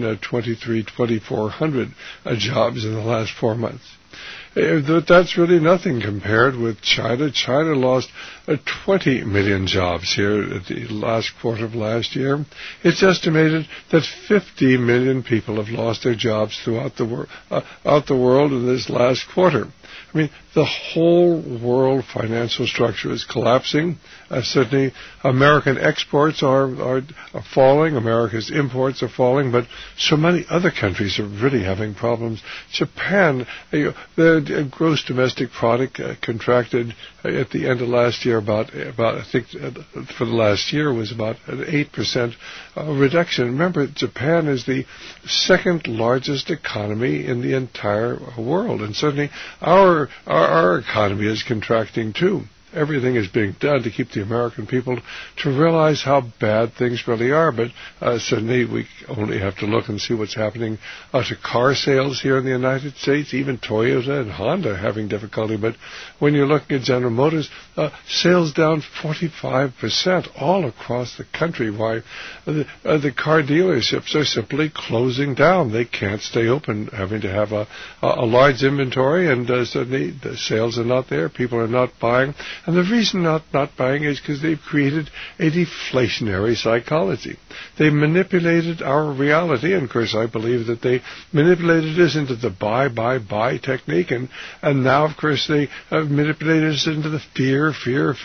2,400 jobs in the last 4 months. That's really nothing compared with China. China lost 20 million jobs here at the last quarter of last year. It's estimated that 50 million people have lost their jobs throughout the world in this last quarter. I mean, the whole world financial structure is collapsing. Certainly, American exports are falling. America's imports are falling. But so many other countries are really having problems. Japan, their gross domestic product contracted at the end of last year about I think for the last year was about an 8% reduction. Remember, Japan is the second largest economy in the entire world, and certainly our economy is contracting too. Everything is being done to keep the American people to realize how bad things really are. But certainly we only have to look and see what's happening to car sales here in the United States. Even Toyota and Honda are having difficulty. But when you're looking at General Motors, sales down 45% all across the country. Why? The car dealerships are simply closing down. They can't stay open, having to have a large inventory, and certainly the sales are not there. People are not buying. And the reason not buying is because they've created a deflationary psychology. They've manipulated our reality, and of course I believe that they manipulated us into the buy technique, and now of course they have manipulated us into the fear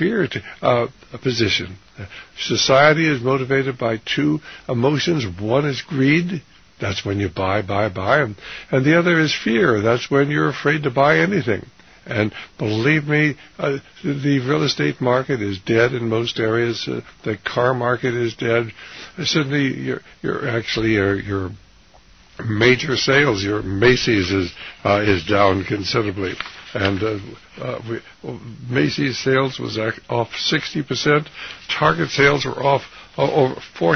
position. Society is motivated by two emotions. One is greed. That's when you buy, and the other is fear. That's when you're afraid to buy anything. And believe me, the real estate market is dead in most areas. The car market is dead. Certainly, your major sales, your Macy's is down considerably. And Macy's sales was off 60%. Target sales were off over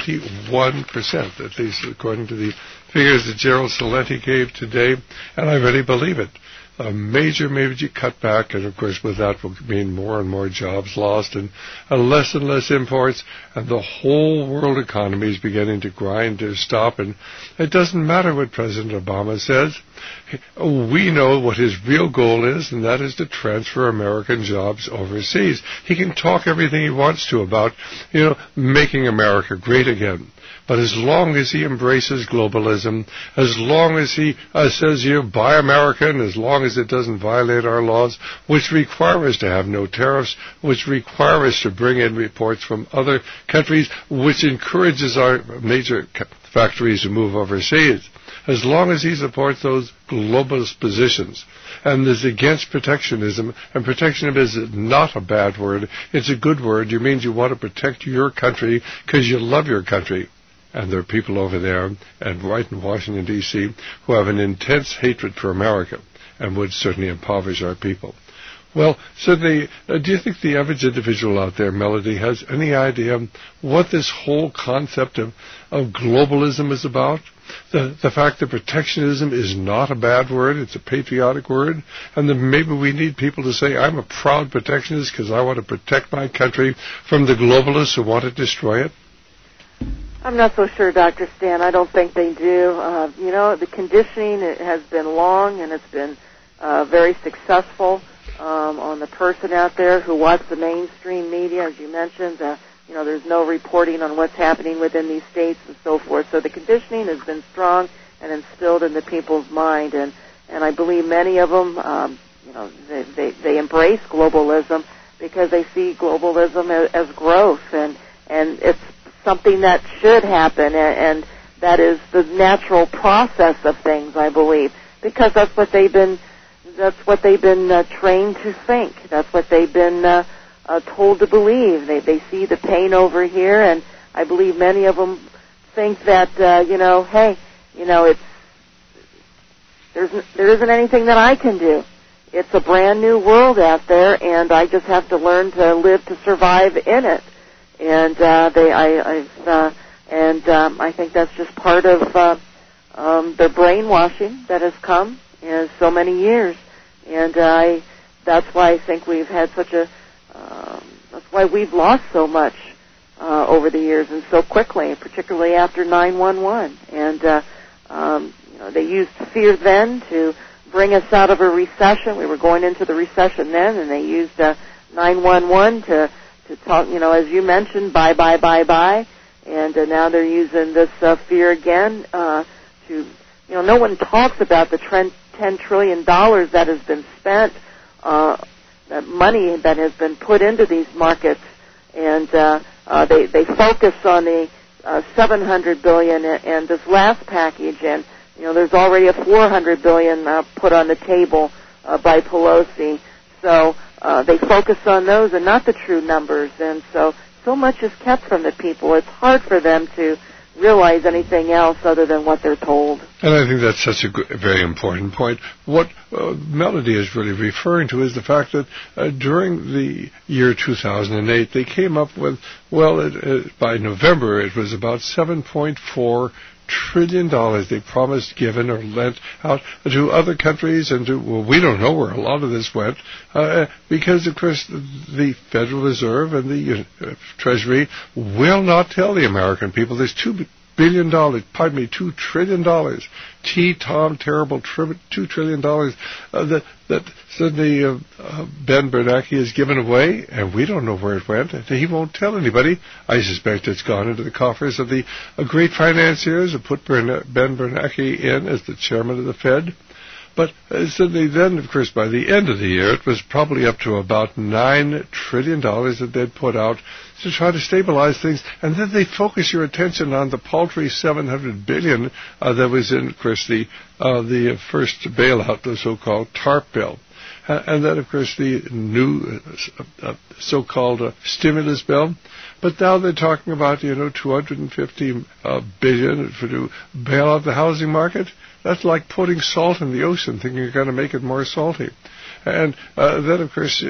41%, at least according to the figures that Gerald Celente gave today. And I really believe it. A major cutback, and of course with that will mean more and more jobs lost and less imports, and the whole world economy is beginning to grind to a stop. And it doesn't matter what President Obama says. We know what his real goal is, and that is to transfer American jobs overseas. He can talk everything he wants to about, making America great again. But as long as he embraces globalism, as long as he says buy American, as long as it doesn't violate our laws, which require us to have no tariffs, which require us to bring in reports from other countries, which encourages our major factories to move overseas, as long as he supports those globalist positions and is against protectionism, and protectionism is not a bad word, it's a good word. It means you want to protect your country because you love your country. And there are people over there, and right in Washington, D.C., who have an intense hatred for America and would certainly impoverish our people. Well, certainly, do you think the average individual out there, Melody, has any idea what this whole concept of globalism is about? The fact that protectionism is not a bad word, it's a patriotic word, and that maybe we need people to say, I'm a proud protectionist because I want to protect my country from the globalists who want to destroy it? I'm not so sure, Dr. Stan. I don't think they do. The conditioning has been long, and it's been very successful on the person out there who watches the mainstream media, as you mentioned. There's no reporting on what's happening within these states and so forth. So the conditioning has been strong and instilled into people's mind, and I believe many of them, they embrace globalism because they see globalism as growth, and it's something that should happen, and that is the natural process of things, I believe, because that's what they've been trained to think. That's what they've been told to believe. They see the pain over here, and I believe many of them think that there isn't anything that I can do. It's a brand new world out there, and I just have to learn to live to survive in it. and I think that's just part of the brainwashing that has come in so many years, and that's why I think we've had such a that's why we've lost so much over the years and so quickly, particularly after 9/11. And they used fear then to bring us out of a recession. We were going into the recession then, and they used 9/11 to talk, as you mentioned, buy. And now they're using this fear again to, no one talks about the $10 trillion that has been spent, that money that has been put into these markets, and they focus on the $700 billion and this last package, and there's already a $400 billion put on the table by Pelosi. So they focus on those and not the true numbers, and so much is kept from the people. It's hard for them to realize anything else other than what they're told. And I think that's such a very important point. What Melody is really referring to is the fact that during the year 2008, they came up with, by November, it was about $7.4 trillion they promised, given, or lent out to other countries, and we don't know where a lot of this went, because, of course, the Federal Reserve and the Treasury will not tell the American people. There's $2 trillion, T-Tom, terrible, $2 trillion that suddenly Ben Bernanke has given away, and we don't know where it went. He won't tell anybody. I suspect it's gone into the coffers of the great financiers who put Ben Bernanke in as the chairman of the Fed. But suddenly then, of course, by the end of the year, it was probably up to about $9 trillion that they'd put out to try to stabilize things. And then they focus your attention on the paltry $700 billion that was in, of course, the first bailout, the so-called TARP bill. And then, of course, the new so-called stimulus bill. But now they're talking about, $250 billion to bail out the housing market. That's like putting salt in the ocean, thinking you're going to make it more salty. And then, of course,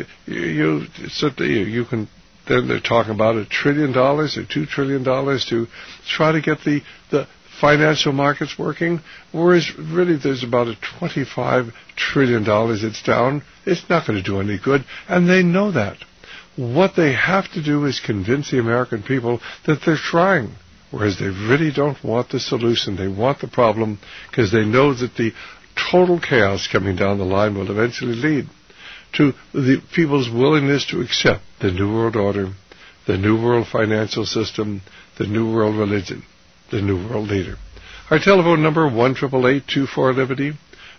you can. Then they're talking about $1 trillion or $2 trillion to try to get the financial markets working, whereas really there's about a $25 trillion it's down. It's not going to do any good, and they know that. What they have to do is convince the American people that they're trying, whereas they really don't want the solution. They want the problem because they know that the total chaos coming down the line will eventually lead to the people's willingness to accept the New World Order, the New World financial system, the New World religion, the New World leader. Our telephone number, 1-888-24-LIBERTY,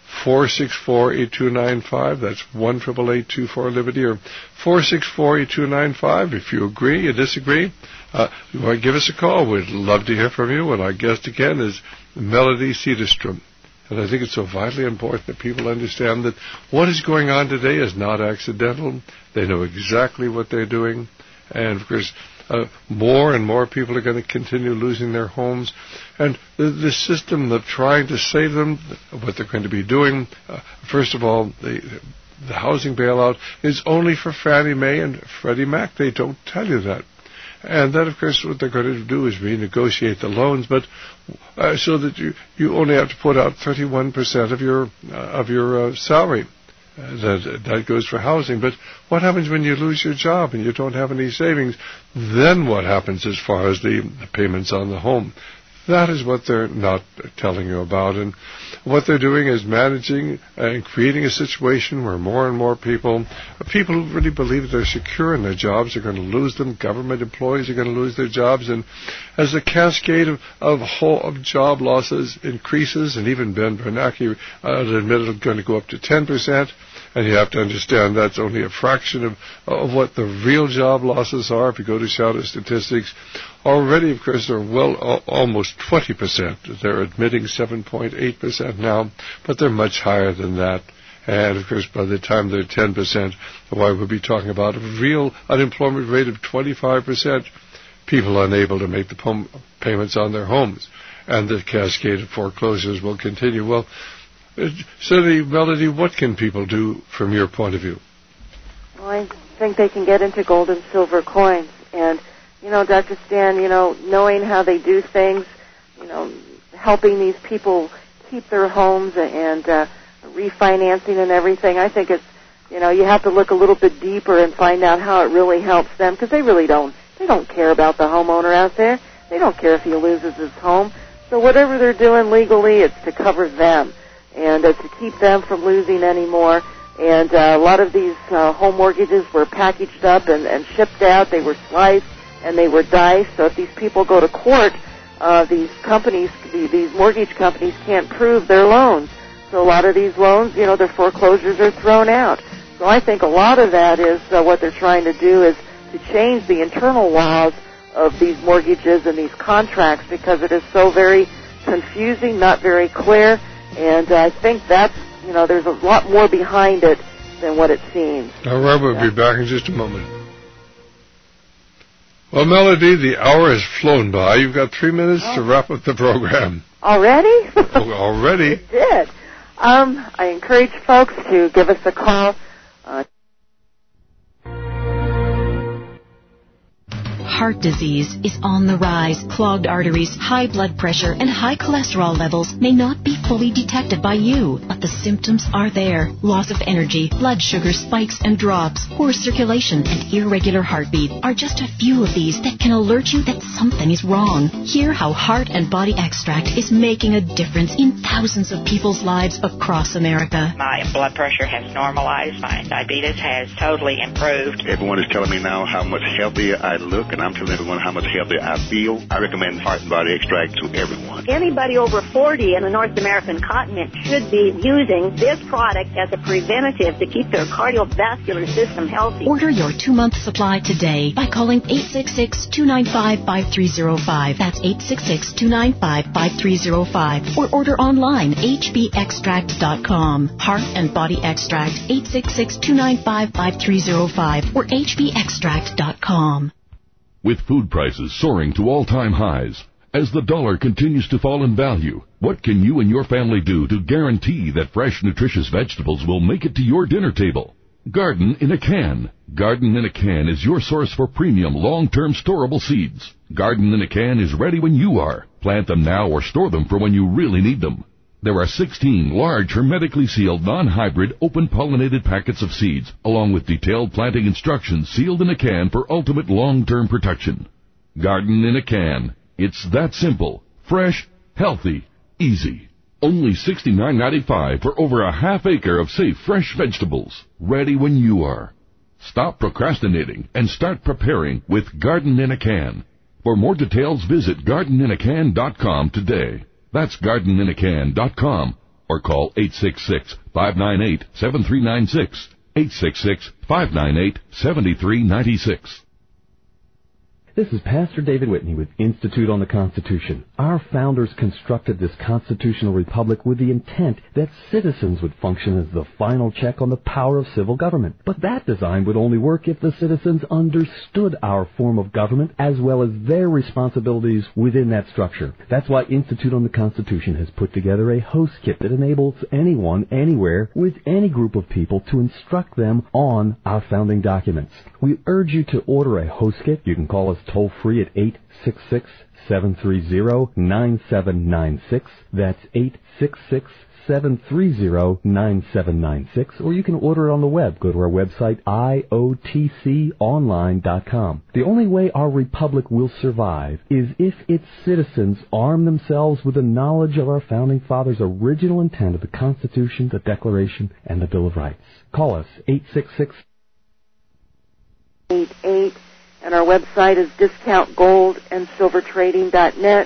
464-8295. That's 1-888-24-LIBERTY, or 464-8295. If you agree, you disagree, you want to give us a call. We'd love to hear from you. And our guest again is Melody Cedarstrom. And I think it's so vitally important that people understand that what is going on today is not accidental. They know exactly what they're doing. And, of course, more and more people are going to continue losing their homes. And the system of trying to save them, what they're going to be doing, first of all, the housing bailout is only for Fannie Mae and Freddie Mac. They don't tell you that. And then, of course, what they're going to do is renegotiate the loans, but so that you only have to put out 31% of your salary. That goes for housing. But what happens when you lose your job and you don't have any savings? Then what happens as far as the payments on the home? That is what they're not telling you about. And what they're doing is managing and creating a situation where more and more people who really believe they're secure in their jobs are going to lose them. Government employees are going to lose their jobs. And as the cascade of job losses increases, and even Ben Bernanke admitted it's going to go up to 10%, and you have to understand that's only a fraction of what the real job losses are. If you go to Shadow Statistics, already, of course, they're almost 20%. They're admitting 7.8% now, but they're much higher than that. And, of course, by the time they're 10%, why we'll be talking about a real unemployment rate of 25%, people unable to make the payments on their homes. And the cascade of foreclosures will continue. Well, certainly, Melody, what can people do from your point of view? Well, I think they can get into gold and silver coins, and Dr. Stan, knowing how they do things, helping these people keep their homes and refinancing and everything, I think it's, you have to look a little bit deeper and find out how it really helps them, because they don't care about the homeowner out there. They don't care if he loses his home. So whatever they're doing legally, it's to cover them and to keep them from losing any more. And a lot of these home mortgages were packaged up and shipped out. They were sliced and they were diced. So if these people go to court, these companies, these mortgage companies can't prove their loans. So a lot of these loans, their foreclosures are thrown out. So I think a lot of that is what they're trying to do is to change the internal laws of these mortgages and these contracts, because it is so very confusing, not very clear, and I think that's, there's a lot more behind it than what it seems. All right, we'll be back in just a moment. Well, Melody, the hour has flown by. You've got 3 minutes to wrap up the program. Already? Already? It did. I encourage folks to give us a call. Heart disease is on the rise. Clogged arteries, high blood pressure, and high cholesterol levels may not be fully detected by you, but the symptoms are there. Loss of energy, blood sugar spikes and drops, poor circulation, and irregular heartbeat are just a few of these that can alert you that something is wrong. Hear how Heart and Body Extract is making a difference in thousands of people's lives across America. My blood pressure has normalized. My diabetes has totally improved. Everyone is telling me now how much healthier I look, and I'm telling everyone how much healthier I feel. I recommend Heart and Body Extract to everyone. Anybody over 40 in the North American continent should be using this product as a preventative to keep their cardiovascular system healthy. Order your 2-month supply today by calling 866-295-5305. That's 866-295-5305. Or order online, hbextract.com. Heart and Body Extract, 866-295-5305 or hbextract.com. With food prices soaring to all-time highs, as the dollar continues to fall in value, what can you and your family do to guarantee that fresh, nutritious vegetables will make it to your dinner table? Garden in a Can. Garden in a Can is your source for premium, long-term storable seeds. Garden in a Can is ready when you are. Plant them now or store them for when you really need them. There are 16 large, hermetically sealed, non-hybrid, open-pollinated packets of seeds, along with detailed planting instructions sealed in a can for ultimate long-term protection. Garden in a Can. It's that simple, fresh, healthy, easy. Only $69.95 for over a half acre of safe, fresh vegetables, ready when you are. Stop procrastinating and start preparing with Garden in a Can. For more details, visit gardeninacan.com today. That's gardeninacan.com or call 866-598-7396, 866-598-7396. This is Pastor David Whitney with Institute on the Constitution. Our founders constructed this constitutional republic with the intent that citizens would function as the final check on the power of civil government. But that design would only work if the citizens understood our form of government as well as their responsibilities within that structure. That's why Institute on the Constitution has put together a host kit that enables anyone, anywhere, with any group of people to instruct them on our founding documents. We urge you to order a host kit. You can call us toll-free at 866-730-9796. That's 866-730-9796. Or you can order it on the web. Go to our website, iotconline.com. The only way our republic will survive is if its citizens arm themselves with the knowledge of our founding fathers' original intent of the Constitution, the Declaration, and the Bill of Rights. Call us, 866-88. And our website is discountgoldandsilvertrading.net,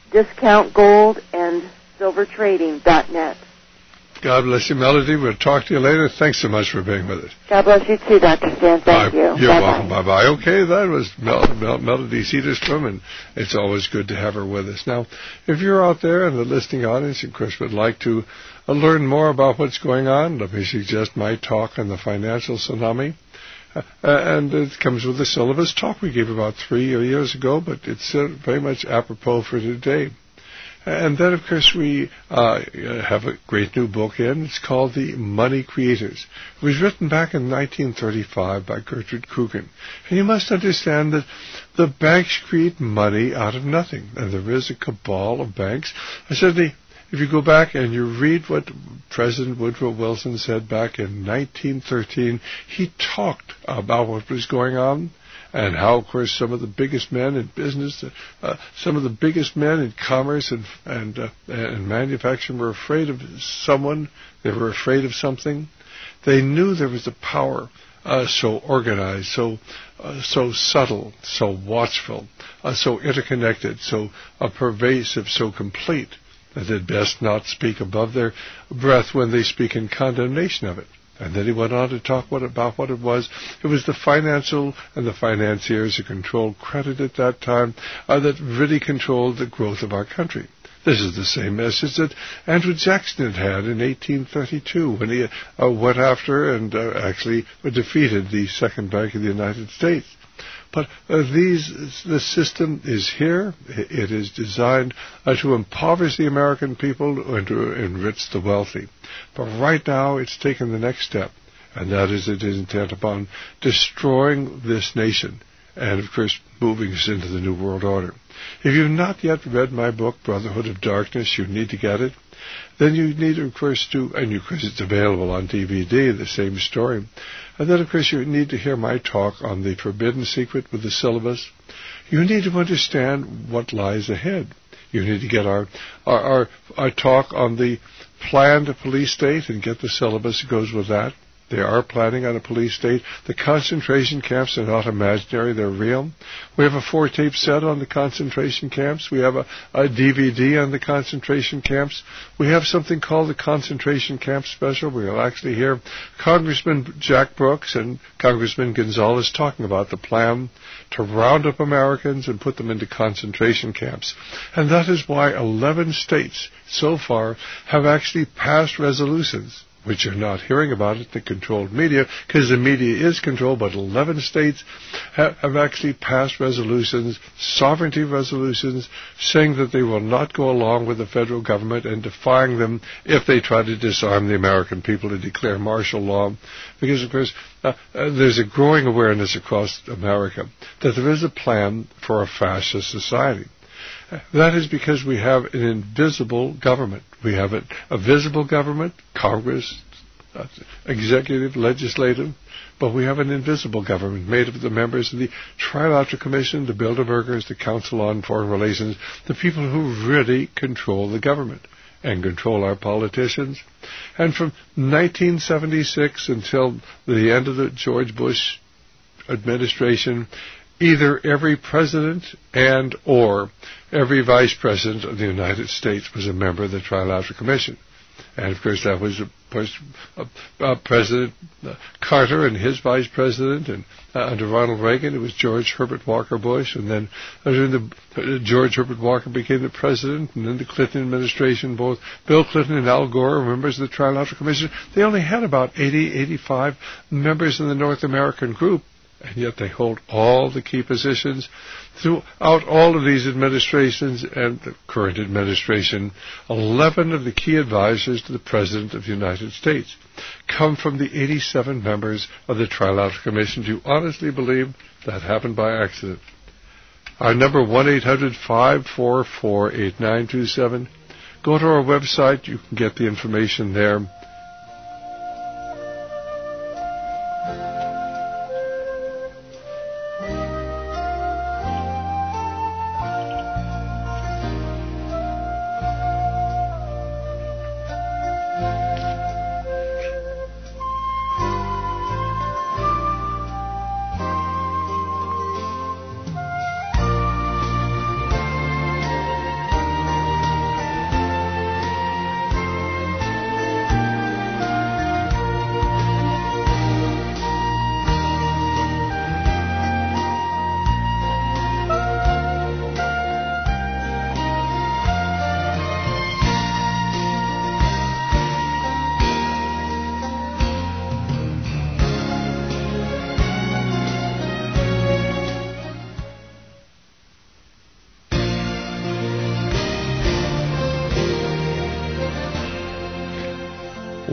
discountgoldandsilvertrading.net. God bless you, Melody. We'll talk to you later. Thanks so much for being with us. God bless you too, Dr. Stan. Thank you. You're welcome. Bye-bye. Okay, that was Melody Cedarstrom, and it's always good to have her with us. Now, if you're out there in the listening audience, and Chris would like to learn more about what's going on, let me suggest my talk on the financial tsunami. And it comes with a syllabus talk we gave about 3 years ago, but it's very much apropos for today. And then, of course, we have a great new book in. It's called The Money Creators. It was written back in 1935 by Gertrude Coogan. And you must understand that the banks create money out of nothing. And there is a cabal of banks. I said, if you go back and you read what President Woodrow Wilson said back in 1913, he talked about what was going on. And how, of course, some of the biggest men in business, some of the biggest men in commerce and manufacturing were afraid of someone. They were afraid of something. They knew there was a power so organized, so subtle, so watchful, so interconnected, so pervasive, so complete, that they'd best not speak above their breath when they speak in condemnation of it. And then he went on to talk about what it was. It was the financial and the financiers who controlled credit at that time that really controlled the growth of our country. This is the same message that Andrew Jackson had in 1832 when he went after and actually defeated the Second Bank of the United States. But the system is here. It is designed to impoverish the American people and to enrich the wealthy. But right now, it's taken the next step, and that is it is intent upon destroying this nation and, of course, moving us into the New World Order. If you've not yet read my book, Brotherhood of Darkness, you need to get it. Then you need, of course, because it's available on DVD, the same story. And then, of course, you need to hear my talk on the Forbidden Secret with the syllabus. You need to understand what lies ahead. You need to get our talk on the planned police state and get the syllabus that goes with that. They are planning on a police state. The concentration camps are not imaginary, they're real. We have a 4-tape set on the concentration camps. We have a DVD on the concentration camps. We have something called the Concentration Camp Special. We'll actually hear Congressman Jack Brooks and Congressman Gonzalez talking about the plan to round up Americans and put them into concentration camps. And that is why 11 states so far have actually passed resolutions, which you're not hearing about it, the controlled media, because the media is controlled, but 11 states have actually passed resolutions, sovereignty resolutions, saying that they will not go along with the federal government and defying them if they try to disarm the American people and declare martial law. Because, of course, there's a growing awareness across America that there is a plan for a fascist society. That is because we have an invisible government. We have a visible government, Congress, executive, legislative, but we have an invisible government made up of the members of the Trilateral Commission, the Bilderbergers, the Council on Foreign Relations, the people who really control the government and control our politicians. And from 1976 until the end of the George Bush administration, either every president and or every vice president of the United States was a member of the Trilateral Commission. And, of course, that was President Carter and his vice president, and under Ronald Reagan, it was George Herbert Walker Bush, and then George Herbert Walker became the president, and then the Clinton administration, both Bill Clinton and Al Gore were members of the Trilateral Commission. They only had about 85 members in the North American group, and yet they hold all the key positions throughout all of these administrations and the current administration. 11 of the key advisors to the President of the United States come from the 87 members of the Trilateral Commission. Do you honestly believe that happened by accident? Our number 1-800-544-8927. Go to our website. You can get the information there.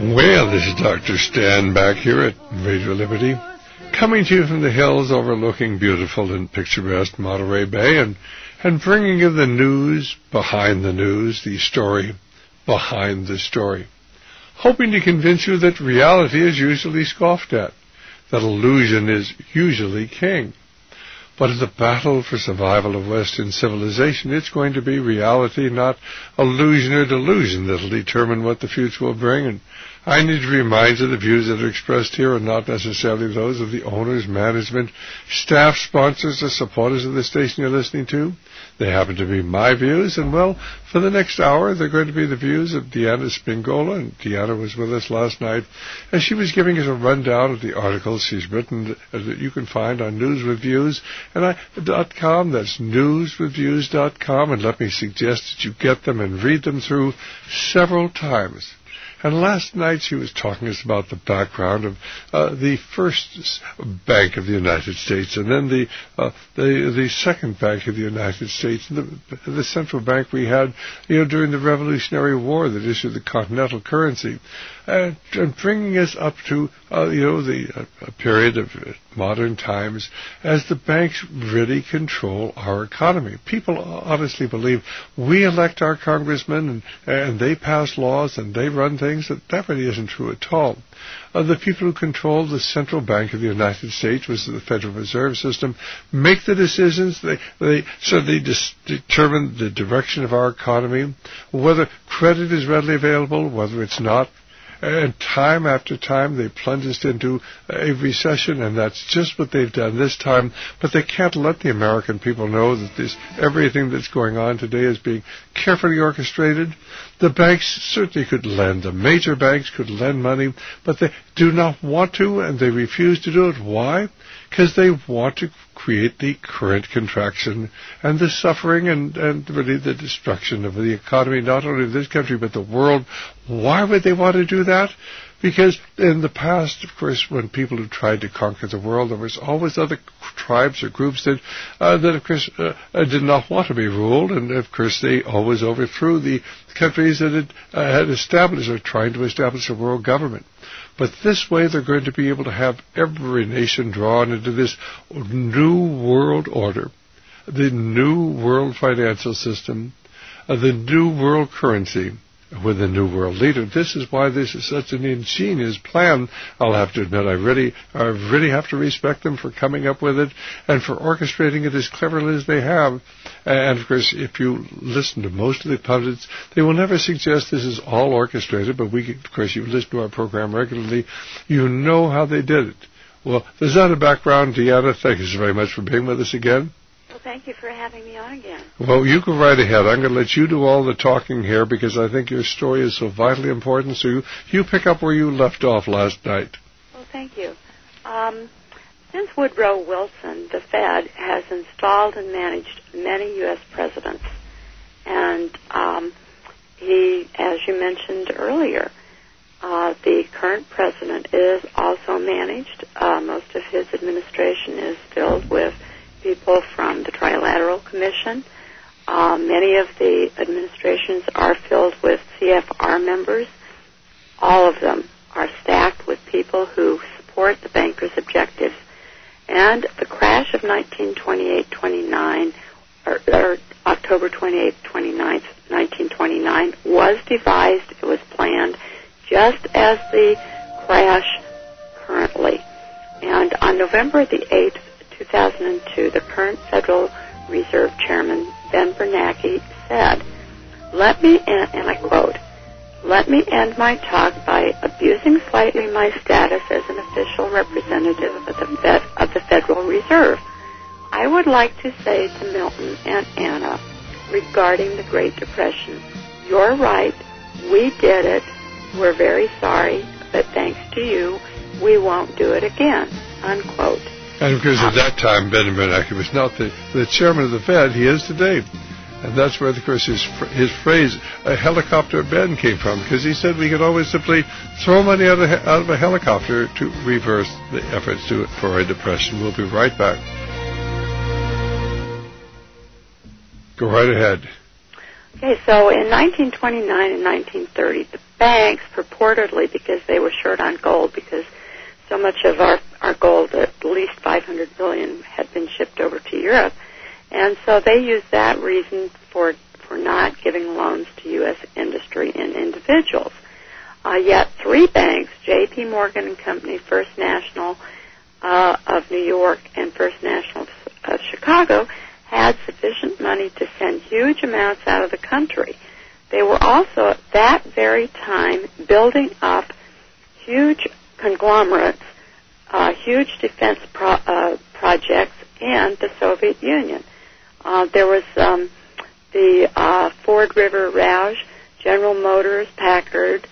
Well, this is Dr. Stan back here at Radio Liberty, coming to you from the hills overlooking beautiful and picturesque Monterey Bay, and bringing you the news behind the news, the story behind the story, hoping to convince you that reality is usually scoffed at, that illusion is usually king. But in the battle for survival of Western civilization, it's going to be reality, not illusion or delusion, that will determine what the future will bring. And I need to remind you the views that are expressed here are not necessarily those of the owners, management, staff, sponsors, or supporters of the station you're listening to. They happen to be my views, and well, for the next hour, they're going to be the views of Deanna Spingola, and Deanna was with us last night, and she was giving us a rundown of the articles she's written that you can find on newsreviews, .com, that's newsreviews.com, and let me suggest that you get them and read them through several times. And last night she was talking to us about the background of the first Bank of the United States, and then the second Bank of the United States, and the central bank we had, during the Revolutionary War that issued the Continental currency, and bringing us up to the period of modern times as the banks really control our economy. People honestly believe we elect our congressmen and they pass laws and they run things. That really isn't true at all. The people who control the central bank of the United States, which is the Federal Reserve System, make the decisions. They determine the direction of our economy, whether credit is readily available, whether it's not. And time after time, they plunge us into a recession, and that's just what they've done this time. But they can't let the American people know that everything that's going on today is being carefully orchestrated. The banks certainly could lend. The major banks could lend money, but they do not want to, and they refuse to do it. Why? Because they want to create the current contraction and the suffering and really the destruction of the economy, not only of this country, but the world. Why would they want to do that? Because in the past, of course, when people have tried to conquer the world, there was always other tribes or groups that of course, did not want to be ruled, and of course they always overthrew the countries that had established or trying to establish a world government. But this way they're going to be able to have every nation drawn into this new world order, the new world financial system, the new world currency, with a new world leader. This is why this is such an ingenious plan. I'll have to admit, I really have to respect them for coming up with it and for orchestrating it as cleverly as they have. And of course, if you listen to most of the pundits, they will never suggest this is all orchestrated, but of course, you listen to our program regularly, you know how they did it. Well, is that a background, Deanna? Thank you so very much for being with us again. Well, thank you for having me on again. Well, you go right ahead. I'm going to let you do all the talking here because I think your story is so vitally important. So you pick up where you left off last night. Well, thank you. Since Woodrow Wilson, the Fed has installed and managed many U.S. presidents. And he, as you mentioned earlier, the current president is also managed. Most of his administration is filled with people from the Trilateral Commission. Many of the administrations are filled with CFR members. All of them are stacked with people who support the bankers' objectives. And the crash of 1928-29, or October 28th, 29th, 1929, was devised, it was planned, just as the crash currently. And on November the 8th, 2002, the current Federal Reserve Chairman, Ben Bernanke, said, "Let me end," and I quote, "Let me end my talk by abusing slightly my status as an official representative of the Federal Reserve. I would like to say to Milton and Anna regarding the Great Depression, you're right, we did it, we're very sorry, but thanks to you, we won't do it again," unquote. And of course, at that time, Ben Bernanke was not the chairman of the Fed. He is today. And that's where, of course, his phrase, helicopter Ben, came from, because he said we could always simply throw money out of a helicopter to reverse the efforts for a depression. We'll be right back. Go right ahead. Okay, so in 1929 and 1930, the banks purportedly, because they were short on gold, because so much of our gold, at least 500 billion, had been shipped over to Europe, and so they used that reason for not giving loans to U.S. industry and individuals. Yet three banks, J.P. Morgan and Company, First National of New York, and First National of Chicago, had sufficient money to send huge amounts out of the country. They were also at that very time building up huge conglomerates, huge defense projects in the Soviet Union. There was the Ford River Rouge, General Motors, Packard,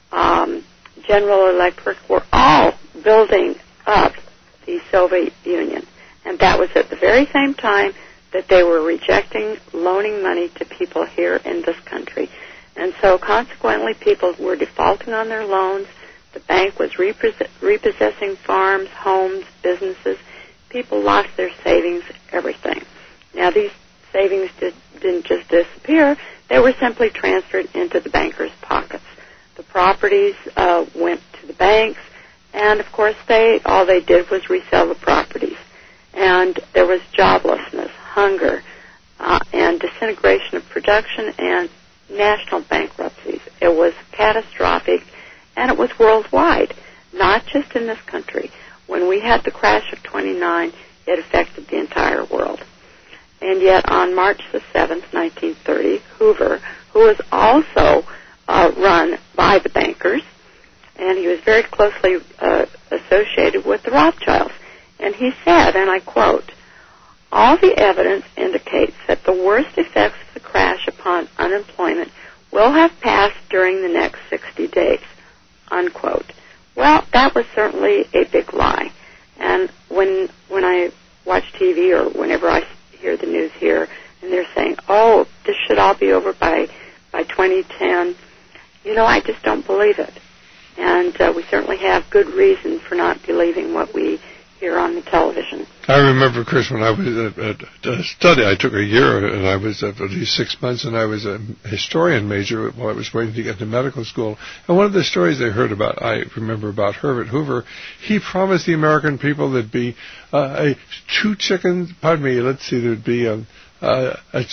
General Electric were all building up the Soviet Union. And that was at the very same time that they were rejecting loaning money to people here in this country. And so consequently, people were defaulting on their loans. The bank was repossessing farms, homes, businesses. People lost their savings, everything. Now, these savings didn't just disappear. They were simply transferred into the bankers' pockets. The properties went to the banks, and, of course, all they did was resell the properties. And there was joblessness, hunger, and disintegration of production and national bankruptcies. It was catastrophic, and it was worldwide, not just in this country. When we had the crash of 29, it affected the entire world. And yet on March the 7th, 1930, Hoover, who was also run by the bankers, and he was very closely associated with the Rothschilds, and he said, and I quote, "All the evidence indicates that the worst effects of the crash upon unemployment will have passed during the next 60 days, unquote. Well, that was certainly a big lie. And when I watch TV or whenever I hear the news here and they're saying, oh, this should all be over by 2010, I just don't believe it. And we certainly have good reason for not believing what we hear on the television. I remember, Chris, when I was at a study, I took a year, and I was at least 6 months, and I was a historian major while I was waiting to get to medical school. And one of the stories I heard about, I remember about Herbert Hoover, he promised the American people there'd be two chickens, there'd be a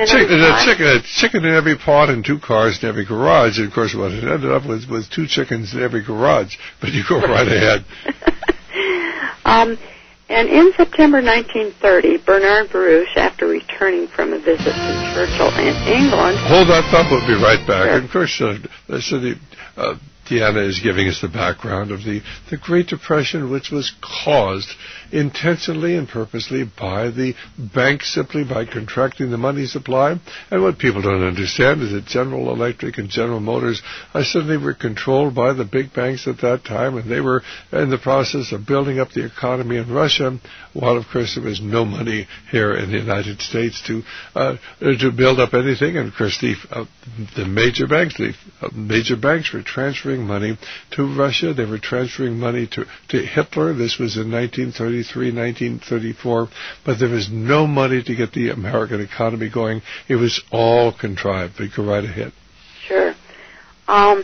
chicken in every pot and two cars in every garage. And, of course, what it ended up with was two chickens in every garage. But you go right ahead. And in September 1930, Bernard Baruch, after returning from a visit to Churchill in England... Hold that thought, we'll be right back. Sure. And of course, Deanna is giving us the background of the Great Depression, which was caused intentionally and purposely by the banks, simply by contracting the money supply. And what people don't understand is that General Electric and General Motors suddenly were controlled by the big banks at that time, and they were in the process of building up the economy in Russia, while, of course, there was no money here in the United States to build up anything. And, of course, the major banks were transferring money to Russia. They were transferring money to Hitler. This was in 1933, 1934. But there was no money to get the American economy going. It was all contrived. But go right ahead. Sure. On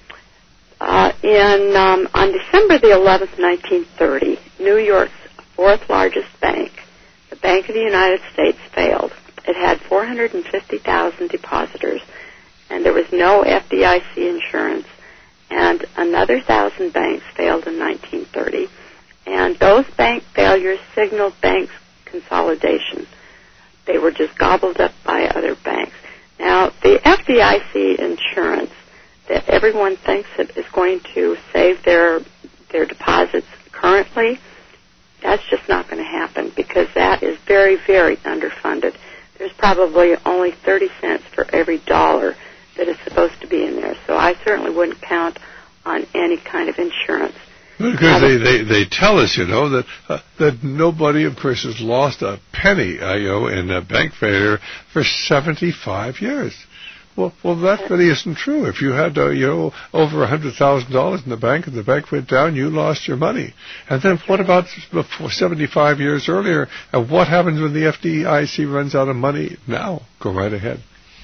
December the 11th, 1930, New York's fourth largest bank, the Bank of the United States, failed. It had 450,000 depositors, and there was no FDIC insurance. And another 1,000 banks failed in 1930. And those bank failures signaled banks' consolidation. They were just gobbled up by other banks. Now, the FDIC insurance that everyone thinks it is going to save their deposits currently, that's just not going to happen because that is very, very underfunded. There's probably only 30 cents for every dollar that is supposed to be in there. So I certainly wouldn't count on any kind of insurance. Because they tell us, that nobody, of course, has lost a penny, in a bank failure for 75 years. Well, that really isn't true. If you had, over $100,000 in the bank and the bank went down, you lost your money. And then what about before 75 years earlier? And what happens when the FDIC runs out of money now? Go right ahead.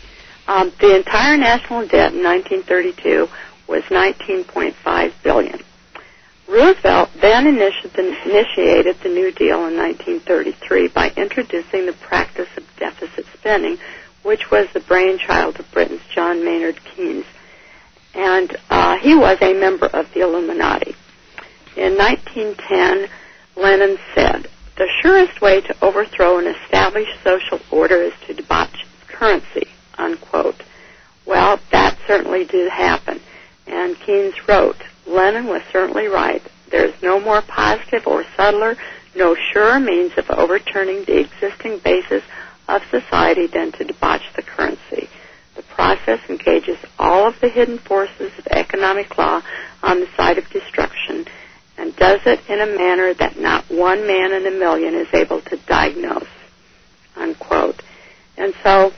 The entire national debt in 1932 was $19.5 billion. Roosevelt then initiated the New Deal in 1933 by introducing the practice of deficit spending, which was the brainchild of Britain's John Maynard Keynes. And he was a member of the Illuminati. In 1910, Lenin said, "The surest way to overthrow an established social order is to debauch its currency," unquote. Well, that certainly did happen. And Keynes wrote, "Lenin was certainly right. There is no more positive or subtler, no surer means of overturning the existing basis of society than to debauch the currency. The process engages all of the hidden forces of economic law on the side of destruction and does it in a manner that not one man in a million is able to diagnose," unquote. And so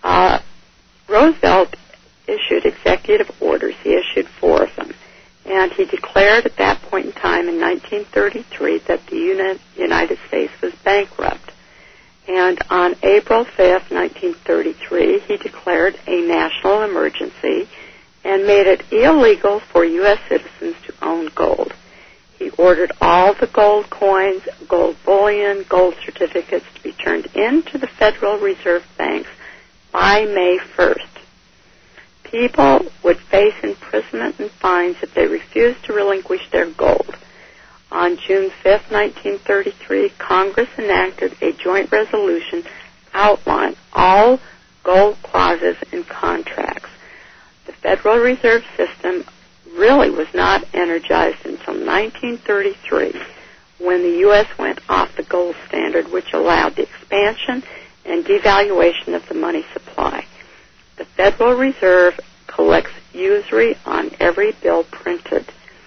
Roosevelt issued executive orders. He issued 4 of them. And he declared at that point in time in 1933 that the United States was bankrupt. And on April 5th, 1933, he declared a national emergency and made it illegal for U.S. citizens to own gold. He ordered all the gold coins, gold bullion, gold certificates to be turned into the Federal Reserve banks by May 1st. People would face imprisonment and fines if they refused to relinquish their gold. On June 5, 1933, Congress enacted a joint resolution outlining all gold clauses in contracts. The Federal Reserve System really was not energized until 1933, when the U.S. went off the gold standard, which allowed the expansion and devaluation of the money supply. The Federal Reserve collects usury on every bill printed.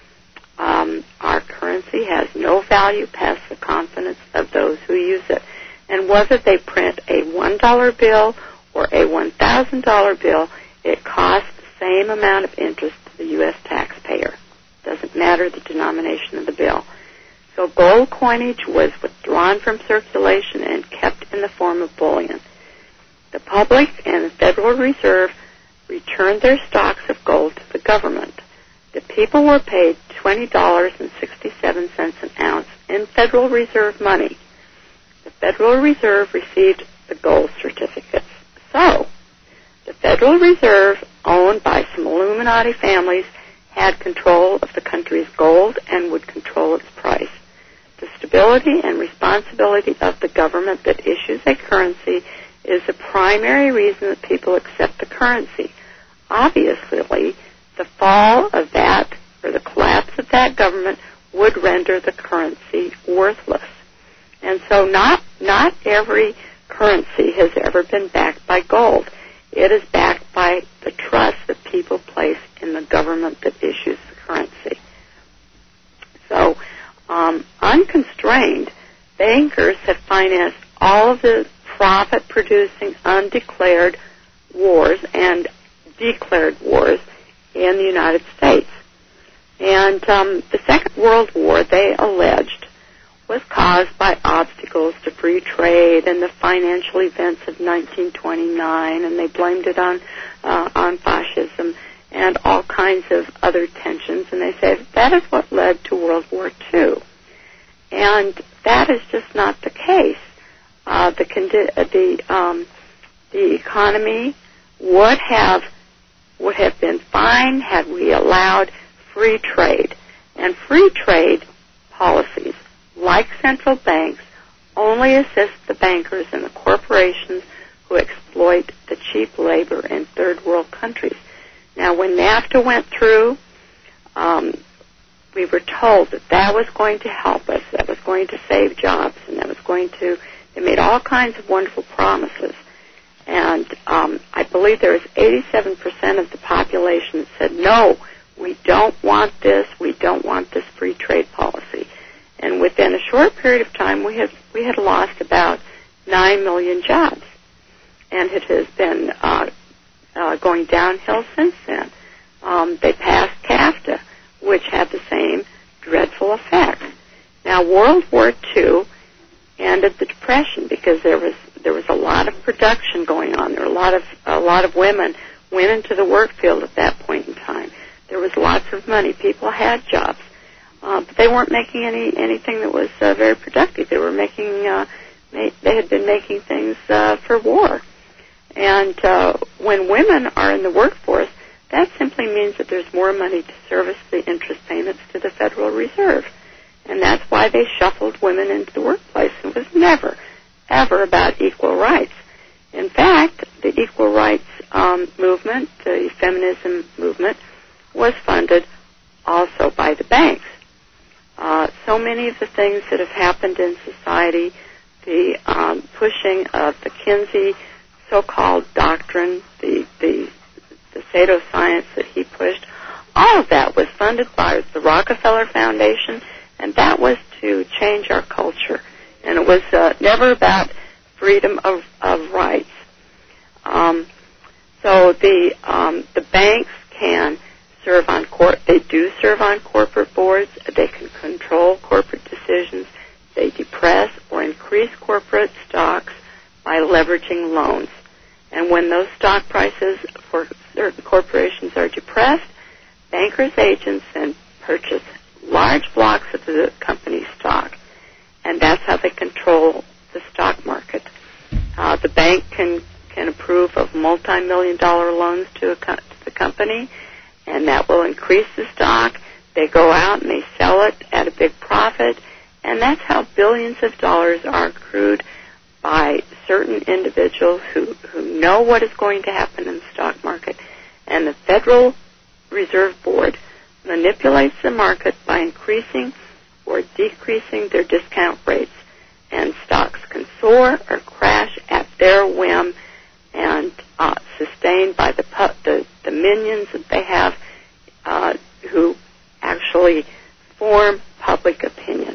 Our currency has no value past the confidence of those who use it. And whether they print a $1 bill or a $1,000 bill, it costs the same amount of interest to the U.S. taxpayer. Doesn't matter the denomination of the bill. So gold coinage was withdrawn from circulation and kept in the form of bullion. The public and the Federal Reserve returned their stocks of gold to the government. The people were paid $20.67 an ounce in Federal Reserve money. The Federal Reserve received the gold certificates. So, the Federal Reserve, owned by some Illuminati families, had control of the country's gold and would control its price. The stability and responsibility of the government that issues a currency is the primary reason that people accept the currency. Obviously, the fall of that or the collapse of that government would render the currency worthless. And so not every currency has ever been backed by gold. It is backed by the trust that people place in the government that issues the currency. So, unconstrained, bankers have financed all of the profit-producing undeclared wars and declared wars in the United States. And the Second World War, they alleged, was caused by obstacles to free trade and the financial events of 1929, and they blamed it on fascism and all kinds of other tensions, and they said that is what led to World War II. And that is just not the case. The economy would have been fine had we allowed free trade. And free trade policies, like central banks, only assist the bankers and the corporations who exploit the cheap labor in third world countries. Now, when NAFTA went through, we were told that that was going to help us, that was going to save jobs, and that was going to, they made all kinds of wonderful promises. And I believe there was 87% of the population that said, no, we don't want this free trade policy. And within a short period of time, we had lost about 9 million jobs. And it has been going downhill since then. They passed CAFTA, which had the same dreadful effect. Now, World War II ended the Depression because there was there was a lot of production going on. There were a lot of women went into the work field at that point in time. There was lots of money. People had jobs, but they weren't making anything that was very productive. They were making they had been making things for war. And when women are in the workforce, that simply means that there's more money to service the interest payments to the Federal Reserve. And that's why they shuffled women into the workplace. It was never, ever about equal rights. In fact, the equal rights movement, the feminism movement, was funded also by the banks. So many of the things that have happened in society, the pushing of the Kinsey so-called doctrine, the pseudoscience that he pushed, all of that was funded by the Rockefeller Foundation, and that was to change our culture. And it was never about freedom of rights. So the banks can serve on they do serve on corporate boards. They can control corporate decisions. They depress or increase corporate stocks by leveraging loans. And when those stock prices for certain corporations are depressed, bankers' agents then purchase large blocks of the company's stock. And that's how they control the stock market. The bank can approve of multi-million-dollar loans to the company, and that will increase the stock. They go out and they sell it at a big profit, and that's how billions of dollars are accrued by certain individuals who know what is going to happen in the stock market. And the Federal Reserve Board manipulates the market by increasing or decreasing their discount rates. And stocks can soar or crash at their whim and sustained by the minions that they have who actually form public opinion.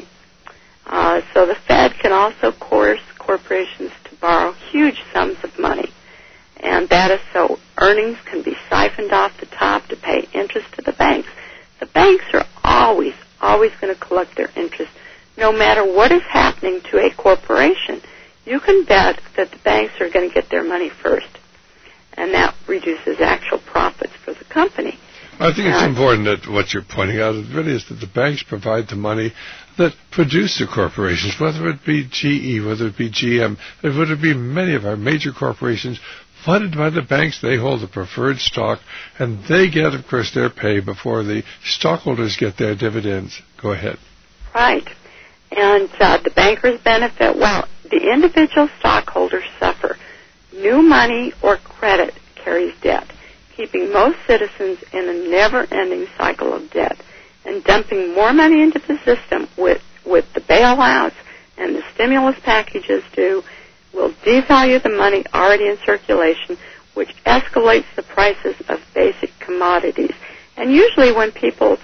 So the Fed can also coerce corporations to borrow huge sums of money. And that is so earnings can be siphoned off the top to pay interest to the banks. The banks are always going to collect their interest no matter what is happening to a corporation. You can bet that the banks are going to get their money first, and that reduces actual profits for the company. I think it's important that what you're pointing out really is that the banks provide the money that produce the corporations, whether it be GE, whether it be GM, whether it be many of our major corporations funded by the banks. They hold the preferred stock, and they get, of course, their pay before the stockholders get their dividends. Go ahead. Right. And the bankers benefit. Well, the individual stockholders suffer. New money or credit carries debt, keeping most citizens in a never-ending cycle of debt, and dumping more money into the system with the bailouts and the stimulus packages will devalue the money already in circulation, which escalates the prices of basic commodities. And usually when people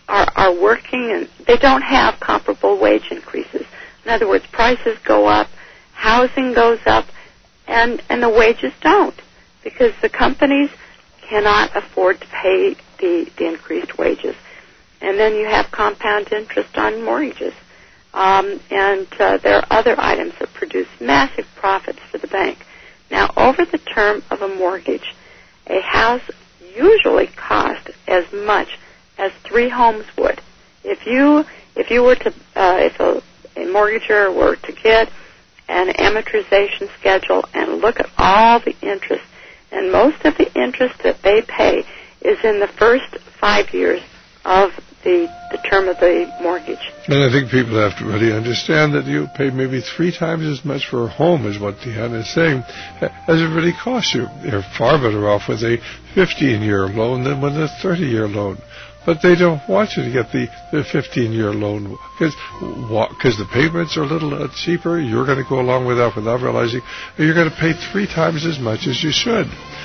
are working and they don't have comparable wage increases. In other words, prices go up, housing goes up, and the wages don't, because the companies cannot afford to pay the increased wages. And then you have compound interest on mortgages. And there are other items that produce massive profits for the bank. Now, over the term of a mortgage, a house usually costs as much as 3 homes would. If you were to if a mortgager were to get an amortization schedule and look at all the interest, and most of the interest that they pay is in the first 5 years of the term of the mortgage. And I think people have to really understand that you pay maybe 3 times as much for a home as what Deanna is saying, as it really costs you. You're far better off with a 15-year loan than with a 30-year loan. But they don't want you to get the 15-year loan because the payments are a little cheaper. You're going to go along with that without realizing you're going to pay 3 times as much as you should.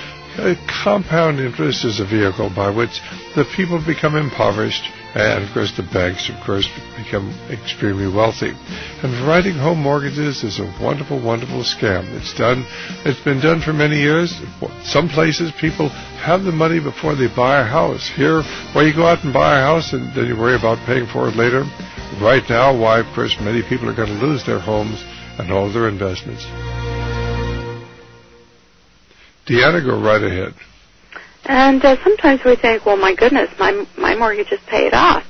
Compound interest is a vehicle by which the people become impoverished, and, of course, the banks, of course, become extremely wealthy. And writing home mortgages is a wonderful, wonderful scam. It's been done for many years. Some places people have the money before they buy a house. Here, where you go out and buy a house and then you worry about paying for it later. Right now, why, of course, many people are going to lose their homes and all their investments. Deanna, go right ahead. And sometimes we think, well, my goodness, my mortgage is paid off.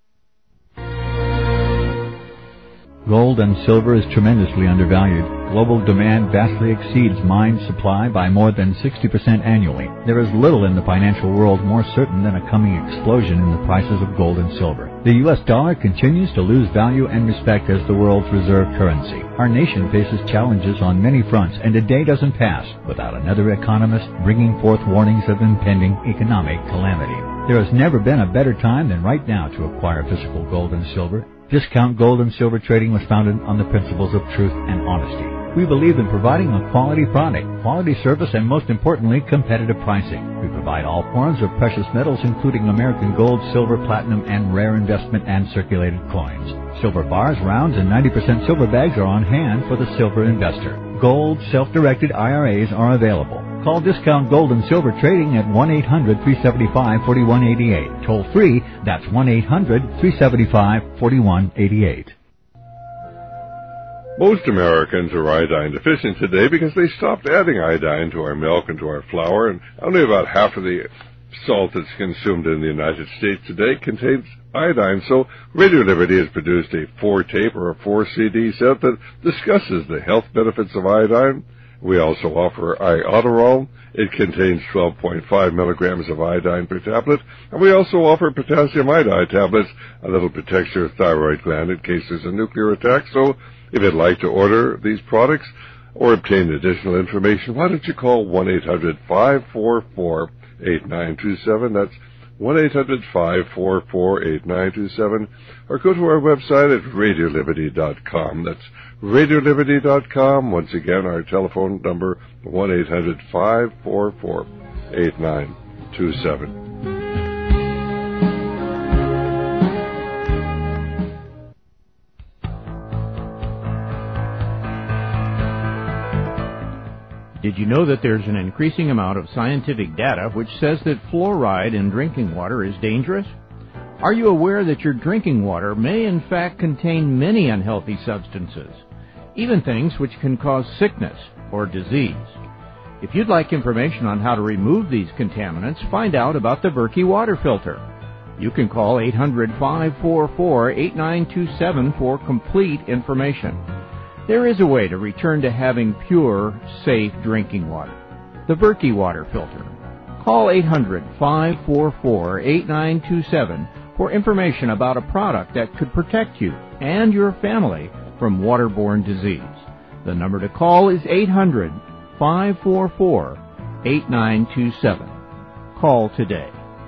Gold and silver is tremendously undervalued. Global demand vastly exceeds mine supply by more than 60% annually. There is little in the financial world more certain than a coming explosion in the prices of gold and silver. The U.S. dollar continues to lose value and respect as the world's reserve currency. Our nation faces challenges on many fronts, and a day doesn't pass without another economist bringing forth warnings of impending economic calamity. There has never been a better time than right now to acquire physical gold and silver. Discount Gold and Silver Trading was founded on the principles of truth and honesty. We believe in providing a quality product, quality service, and most importantly, competitive pricing. We provide all forms of precious metals, including American gold, silver, platinum, and rare investment and circulated coins. Silver bars, rounds, and 90% silver bags are on hand for the silver investor. Gold, self-directed IRAs are available. Call Discount Gold and Silver Trading at 1-800-375-4188. Toll free, that's 1-800-375-4188. Most Americans are iodine deficient today because they stopped adding iodine to our milk and to our flour, and only about half of the salt that's consumed in the United States today contains iodine. So Radio Liberty has produced a 4-tape or a 4-CD set that discusses the health benefits of iodine. We also offer Iodoral. It contains 12.5 milligrams of iodine per tablet. And we also offer potassium iodide tablets, a little protects your thyroid gland in case there's a nuclear attack. So if you'd like to order these products or obtain additional information, why don't you call 1-800-544-8927. That's 1-800-544-8927. Or go to our website at radioliberty.com. That's radioliberty.com. Once again, our telephone number, 1-800-544-8927. Did you know that there's an increasing amount of scientific data which says that fluoride in drinking water is dangerous? Are you aware that your drinking water may in fact contain many unhealthy substances, even things which can cause sickness or disease? If you'd like information on how to remove these contaminants, find out about the Berkey water filter. You can call 800-544-8927 for complete information. There is a way to return to having pure, safe drinking water. The Berkey water filter. Call 800-544-8927 for information about a product that could protect you and your family from waterborne disease. The number to call is 800-544-8927. Call today.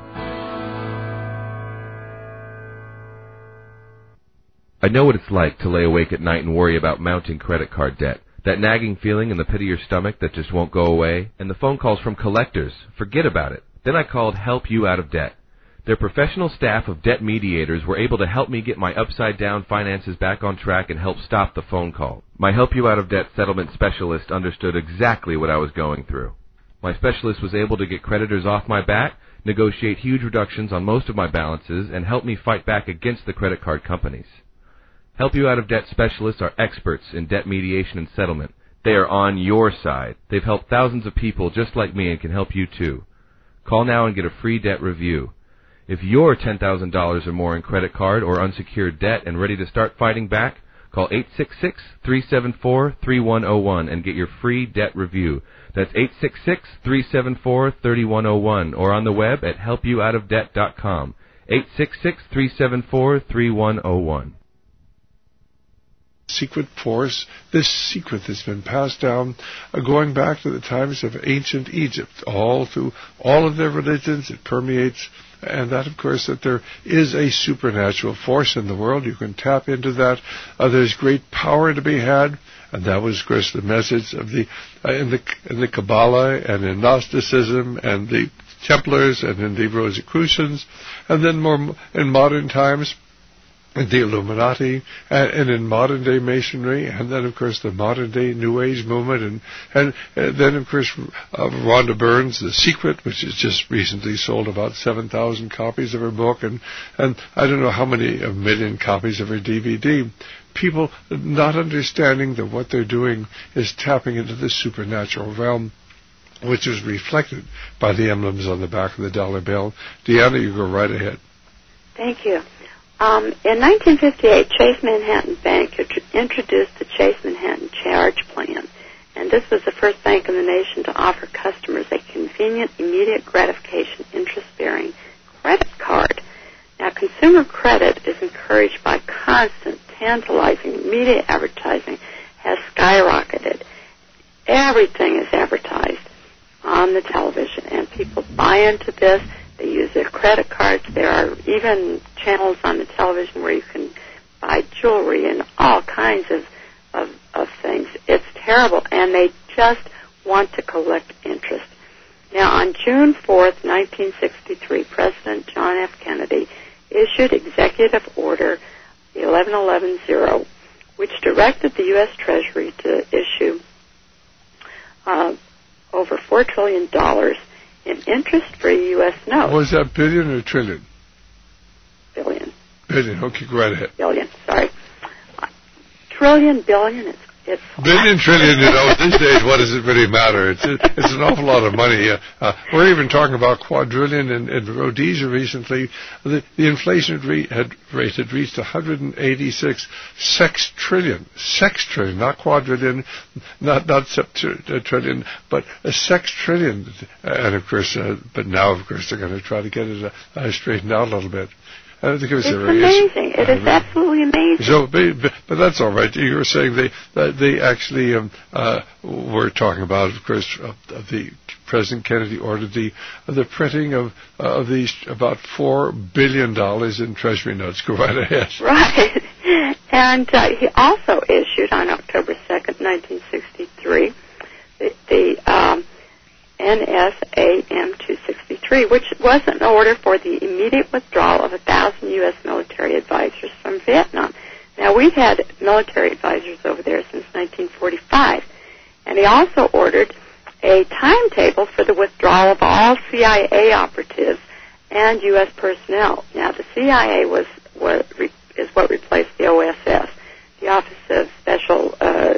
I know what it's like to lay awake at night and worry about mounting credit card debt. That nagging feeling in the pit of your stomach that just won't go away. And the phone calls from collectors. Forget about it. Then I called Help You Out of Debt. Their professional staff of debt mediators were able to help me get my upside-down finances back on track and help stop the phone call. My Help You Out of Debt settlement specialist understood exactly what I was going through. My specialist was able to get creditors off my back, negotiate huge reductions on most of my balances, and help me fight back against the credit card companies. Help You Out of Debt specialists are experts in debt mediation and settlement. They are on your side. They've helped thousands of people just like me and can help you too. Call now and get a free debt review. If you're $10,000 or more in credit card or unsecured debt and ready to start fighting back, call 866-374-3101 and get your free debt review. That's 866-374-3101 or on the web at helpyououtofdebt.com. 866-374-3101. Secret force, this secret that's been passed down going back to the times of ancient Egypt, all through all of their religions. It permeates, and that, of course, that there is a supernatural force in the world. You can tap into that. There's great power to be had, and that was, of course, the message of the in the Kabbalah and in Gnosticism and the Templars and in the Rosicrucians, and then more in modern times, the Illuminati, and in modern-day Masonry, and then, of course, the modern-day New Age movement, and then, of course, Rhonda Byrne's The Secret, which has just recently sold about 7,000 copies of her book, and I don't know how many, a million copies of her DVD. People not understanding that what they're doing is tapping into the supernatural realm. which is reflected by the emblems on the back of the dollar bill. Deanna, you go right ahead. Thank you. In 1958, Chase Manhattan Bank introduced the Chase Manhattan Charge Plan, and this was the first bank in the nation to offer customers a convenient, immediate gratification, interest-bearing credit card. Now, consumer credit is encouraged by constant, tantalizing media advertising has skyrocketed. Everything is advertised on the television, and people buy into this. They use their credit cards. There are even channels on the television where you can buy jewelry and all kinds of things. It's terrible, and they just want to collect interest. Now, on June 4th, 1963, President John F. Kennedy issued Executive Order 11110, which directed the U.S. Treasury to issue over $4 trillion in interest-free U.S. notes. Was that billion or trillion? Billion. Billion. Okay, go right ahead. Billion. Sorry. Trillion, billion. It's billion, trillion. These days, what does it really matter? It's an awful lot of money. We're even talking about quadrillion in Rhodesia recently. The inflation rate had reached 186 sextrillion. Sextrillion, not quadrillion, not septrillion, but a sextrillion. And of course, but now of course they're going to try to get it straightened out a little bit. It's amazing. It is absolutely amazing. So, but that's all right. You were saying they actually were talking about, of course, the President Kennedy ordered the printing of these about $4 billion in Treasury notes. Go right ahead. Right, and he also issued on October 2nd, 1963, the NSAM 263, which was an order for the immediate withdrawal of 1,000 U.S. military advisors from Vietnam. Now, we've had military advisors over there since 1945, and he also ordered a timetable for the withdrawal of all CIA operatives and U.S. personnel. Now, the CIA is what replaced the OSS, the Office of Special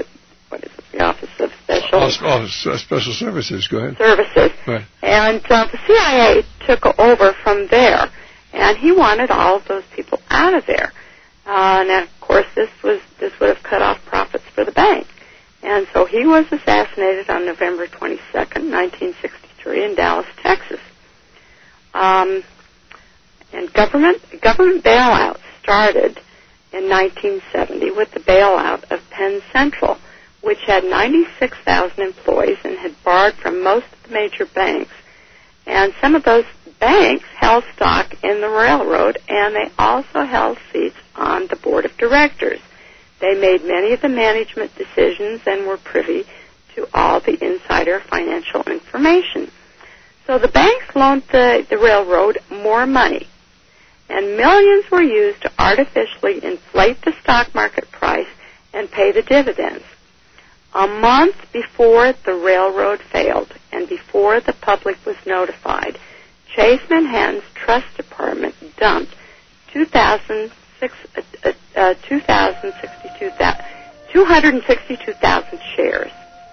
Special Services. Go ahead. Services. Right. And the CIA took over from there, and he wanted all of those people out of there. And of course, this would have cut off profits for the bank. And so he was assassinated on November 22nd, 1963, in Dallas, Texas. And government bailout started in 1970 with the bailout of Penn Central, which had 96,000 employees and had borrowed from most of the major banks. And some of those banks held stock in the railroad, and they also held seats on the board of directors. They made many of the management decisions and were privy to all the insider financial information. So the banks loaned the railroad more money, and millions were used to artificially inflate the stock market price and pay the dividends. A month before the railroad failed and before the public was notified, Chase Manhattan's trust department dumped 262,000 shares.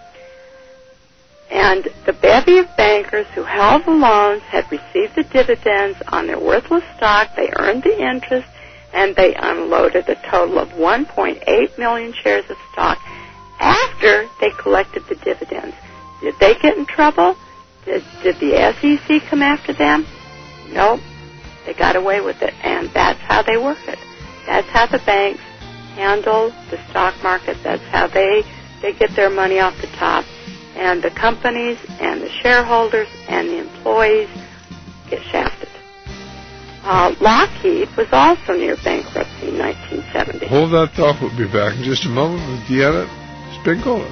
And the bevy of bankers who held the loans had received the dividends on their worthless stock. They earned the interest, and they unloaded a total of 1.8 million shares of stock after they collected the dividends. Did they get in trouble? Did the SEC come after them? No. They got away with it, and that's how they work it. That's how the banks handle the stock market. That's how they get their money off the top. And the companies and the shareholders and the employees get shafted. Lockheed was also near bankruptcy in 1970. Hold that thought. We'll be back in just a moment with Deanna Spingola.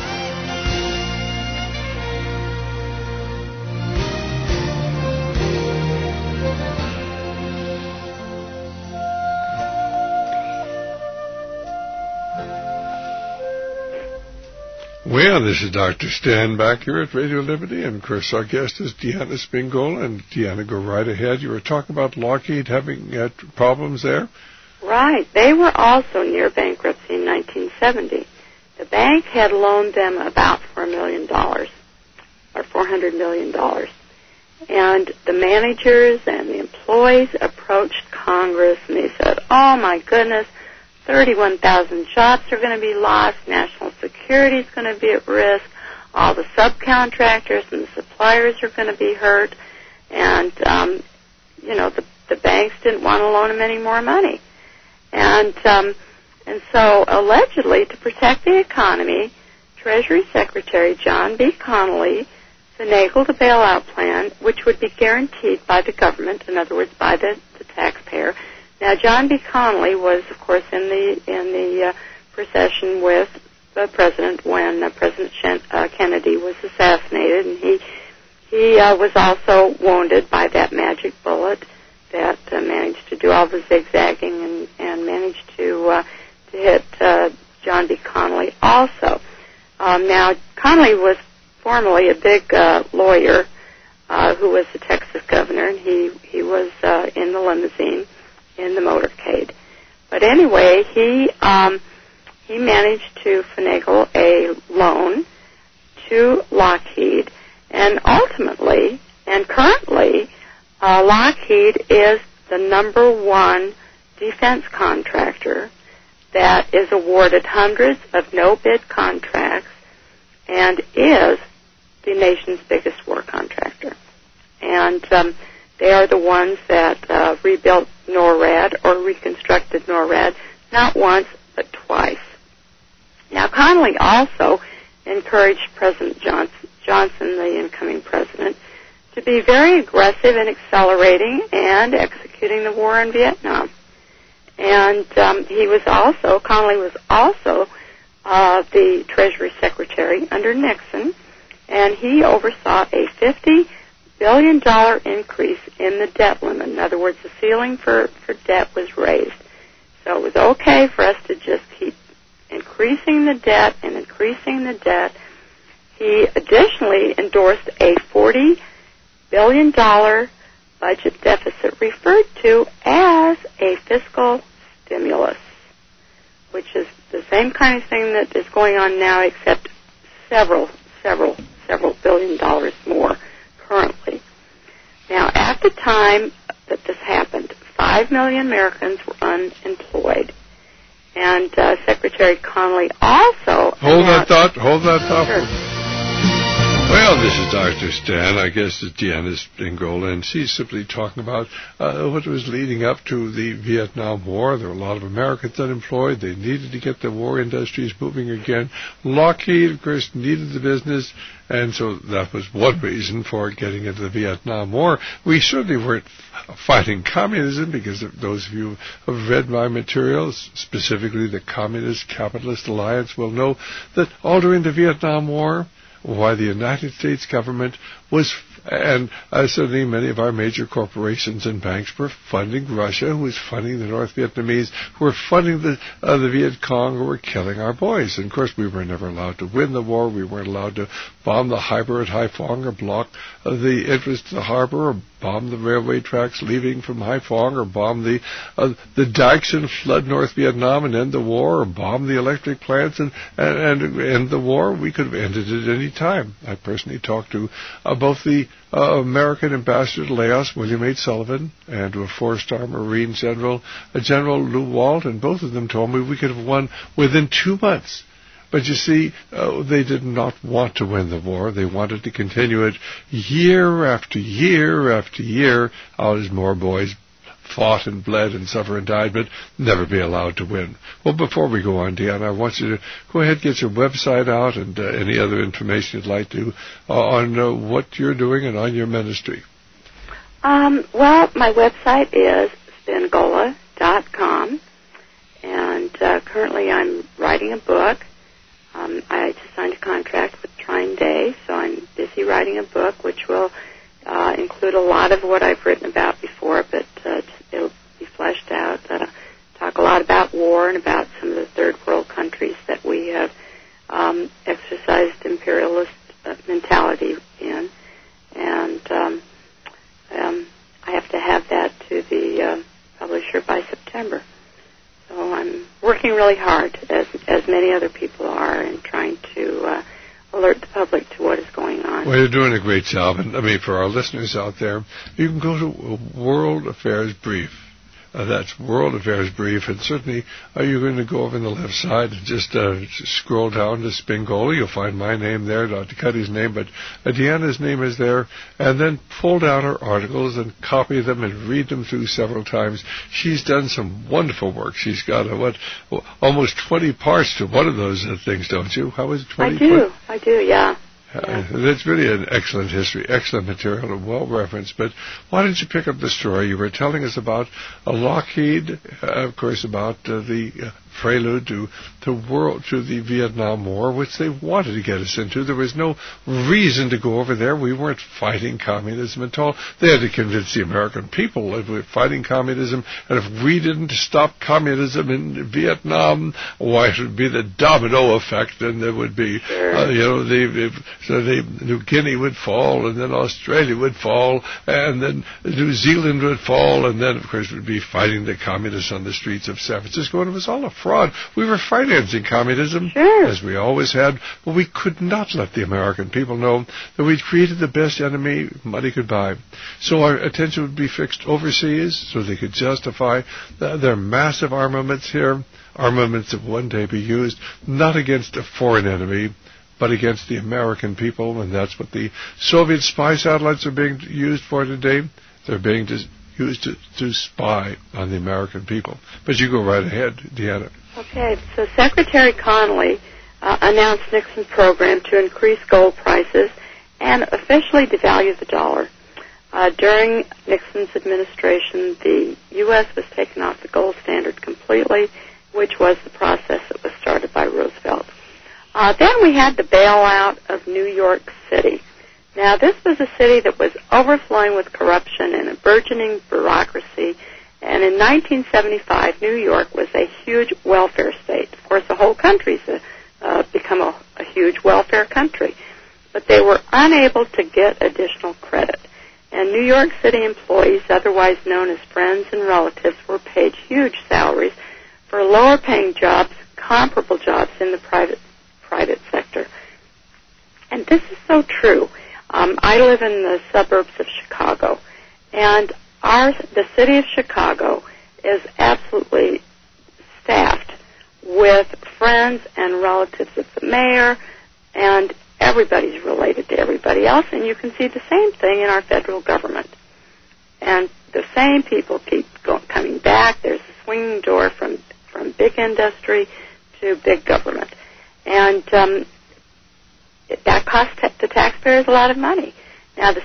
Well, this is Dr. Stan back here at Radio Liberty, and of course our guest is Deanna Spingola. And Deanna, go right ahead. You were talking about Lockheed having problems there? Right. They were also near bankruptcy in 1970. The bank had loaned them about $4 million, or $400 million. And the managers and the employees approached Congress, and they said, oh, my goodness, 31,000 jobs are going to be lost, national security is going to be at risk, all the subcontractors and the suppliers are going to be hurt, and, the banks didn't want to loan them any more money. And so, allegedly, to protect the economy, Treasury Secretary John B. Connally finagled a bailout plan which would be guaranteed by the government, in other words, by the taxpayer. Now, John B. Connally was, of course, in the procession with the president when President Kennedy was assassinated, and he was also wounded by that magic bullet that managed to do all the zigzagging and managed to hit John B. Connally also. Now, Connally was formerly a big lawyer who was the Texas governor, and he was in the limousine in the motorcade. But anyway, he managed to finagle a loan to Lockheed, and ultimately and currently, Lockheed is the number one defense contractor that is awarded hundreds of no-bid contracts and is the nation's biggest war contractor. And they are the ones that rebuilt NORAD or reconstructed NORAD not once but twice. Now, Connally also encouraged President Johnson, the incoming president, to be very aggressive in accelerating and executing the war in Vietnam. And Connally was also the Treasury Secretary under Nixon, and he oversaw a $50 billion increase in the debt limit. In other words, the ceiling for debt was raised. So it was okay for us to just keep increasing the debt and increasing the debt. He additionally endorsed a $40 billion budget deficit referred to as a fiscal stimulus, which is the same kind of thing that is going on now, except several billion dollars more currently. Now, at the time that this happened, 5 million Americans were unemployed. And Secretary Connally also... Hold that thought. Sure. Well, this is Dr. Stan. I guess it's Deanna Spingola, and she's simply talking about what was leading up to the Vietnam War. There were a lot of Americans unemployed. They needed to get the war industries moving again. Lockheed, of course, needed the business, and so that was one reason for getting into the Vietnam War. We certainly weren't fighting communism, because if those of you who have read my materials, specifically the Communist Capitalist Alliance, will know that all during the Vietnam War, why the United States government was, and certainly many of our major corporations and banks were funding Russia, who was funding the North Vietnamese, who were funding the Viet Cong, who were killing our boys. And of course, we were never allowed to win the war. We weren't allowed to bomb the harbor at Haiphong, or block the entrance to the harbor, or bomb the railway tracks leaving from Haiphong, or bomb the dikes and flood North Vietnam and end the war, or bomb the electric plants and end the war. We could have ended it any time. I personally talked to both the American ambassador to Laos, William H. Sullivan, and to a four-star Marine General, General Lew Walt, and both of them told me we could have won within 2 months. But you see, they did not want to win the war. They wanted to continue it year after year after year, as more boys fought and bled and suffered and died, but never be allowed to win. Well, before we go on, Deanna, I want you to go ahead and get your website out and any other information you'd like to on what you're doing and on your ministry. Well, my website is Spingola.com, and currently I'm writing a book. I just signed a contract with Trine Day, so I'm busy writing a book which will include a lot of what I've written about before, but it'll be fleshed out. Talk a lot about war and about some of the third world countries that we have exercised imperialist mentality in. And I have to have that to the publisher by September. So I'm working really hard, as many other people are, in trying to alert the public to what is going on. Well, you're doing a great job. And, I mean, for our listeners out there, you can go to World Affairs Brief. That's World Affairs Brief, and certainly you're going to go over on the left side and just scroll down to Spingola. You'll find my name there, Dr. Cuddy's name, but Deanna's name is there, and then pull down her articles and copy them and read them through several times. She's done some wonderful work. She's got, almost 20 parts to one of those things, don't you? How is it, 20? I do, yeah. That's really an excellent history, excellent material, and well-referenced. But why didn't you pick up the story? You were telling us about Lockheed, of course, about the prelude to the Vietnam War, which they wanted to get us into. There was no reason to go over there. We weren't fighting communism at all. They had to convince the American people that we were fighting communism, and if we didn't stop communism in Vietnam, why, it would be the domino effect, and there would be, New Guinea would fall, and then Australia would fall, and then New Zealand would fall, and then, of course, we'd be fighting the communists on the streets of San Francisco, and it was all a fraud. We were financing communism, as we always had, but we could not let the American people know that we'd created the best enemy money could buy. So our attention would be fixed overseas so they could justify their massive armaments here, armaments that one day be used not against a foreign enemy, but against the American people, and that's what the Soviet spy satellites are being used for today. They're being used to spy on the American people. But you go right ahead, Deanna. Okay, so Secretary Connally announced Nixon's program to increase gold prices and officially devalue the dollar. During Nixon's administration, the U.S. was taken off the gold standard completely, which was the process that was started by Roosevelt. Then we had the bailout of New York City. Now, this was a city that was overflowing with corruption and a burgeoning bureaucracy, and in 1975, New York was a huge welfare state. Of course, the whole country's become a huge welfare country, but they were unable to get additional credit. And New York City employees, otherwise known as friends and relatives, were paid huge salaries for lower-paying jobs, comparable jobs in the private sector. And this is so true. I live in the suburbs of Chicago, and the city of Chicago is absolutely staffed with friends and relatives of the mayor, and everybody's related to everybody else, and you can see the same thing in our federal government. And the same people keep coming back. There's a swinging door from big industry to big government. And that costs the taxpayers a lot of money. Now, the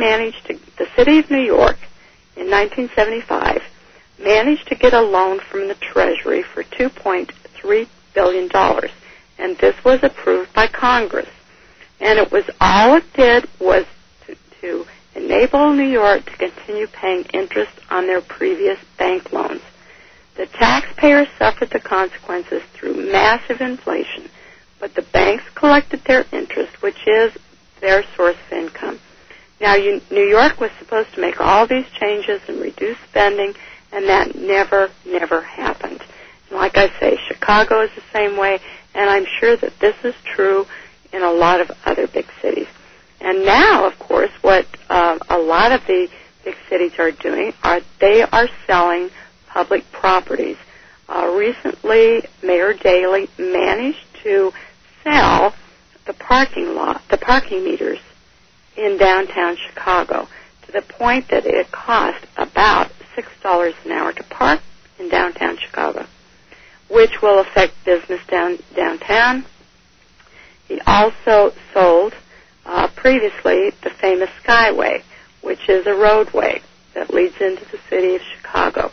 city of New York in 1975 managed to get a loan from the Treasury for $2.3 billion, and this was approved by Congress. And all it did was to enable New York to continue paying interest on their previous bank loans. The taxpayers suffered the consequences through massive inflation, but the banks collected their interest, which is their source of income. Now, New York was supposed to make all these changes and reduce spending, and that never happened. And like I say, Chicago is the same way, and I'm sure that this is true in a lot of other big cities. And now, of course, what a lot of the big cities are doing they are selling public properties. Recently, Mayor Daley managed to sell the parking meters in downtown Chicago, to the point that it cost about $6 an hour to park in downtown Chicago, which will affect business downtown. He also sold previously the famous Skyway, which is a roadway that leads into the city of Chicago.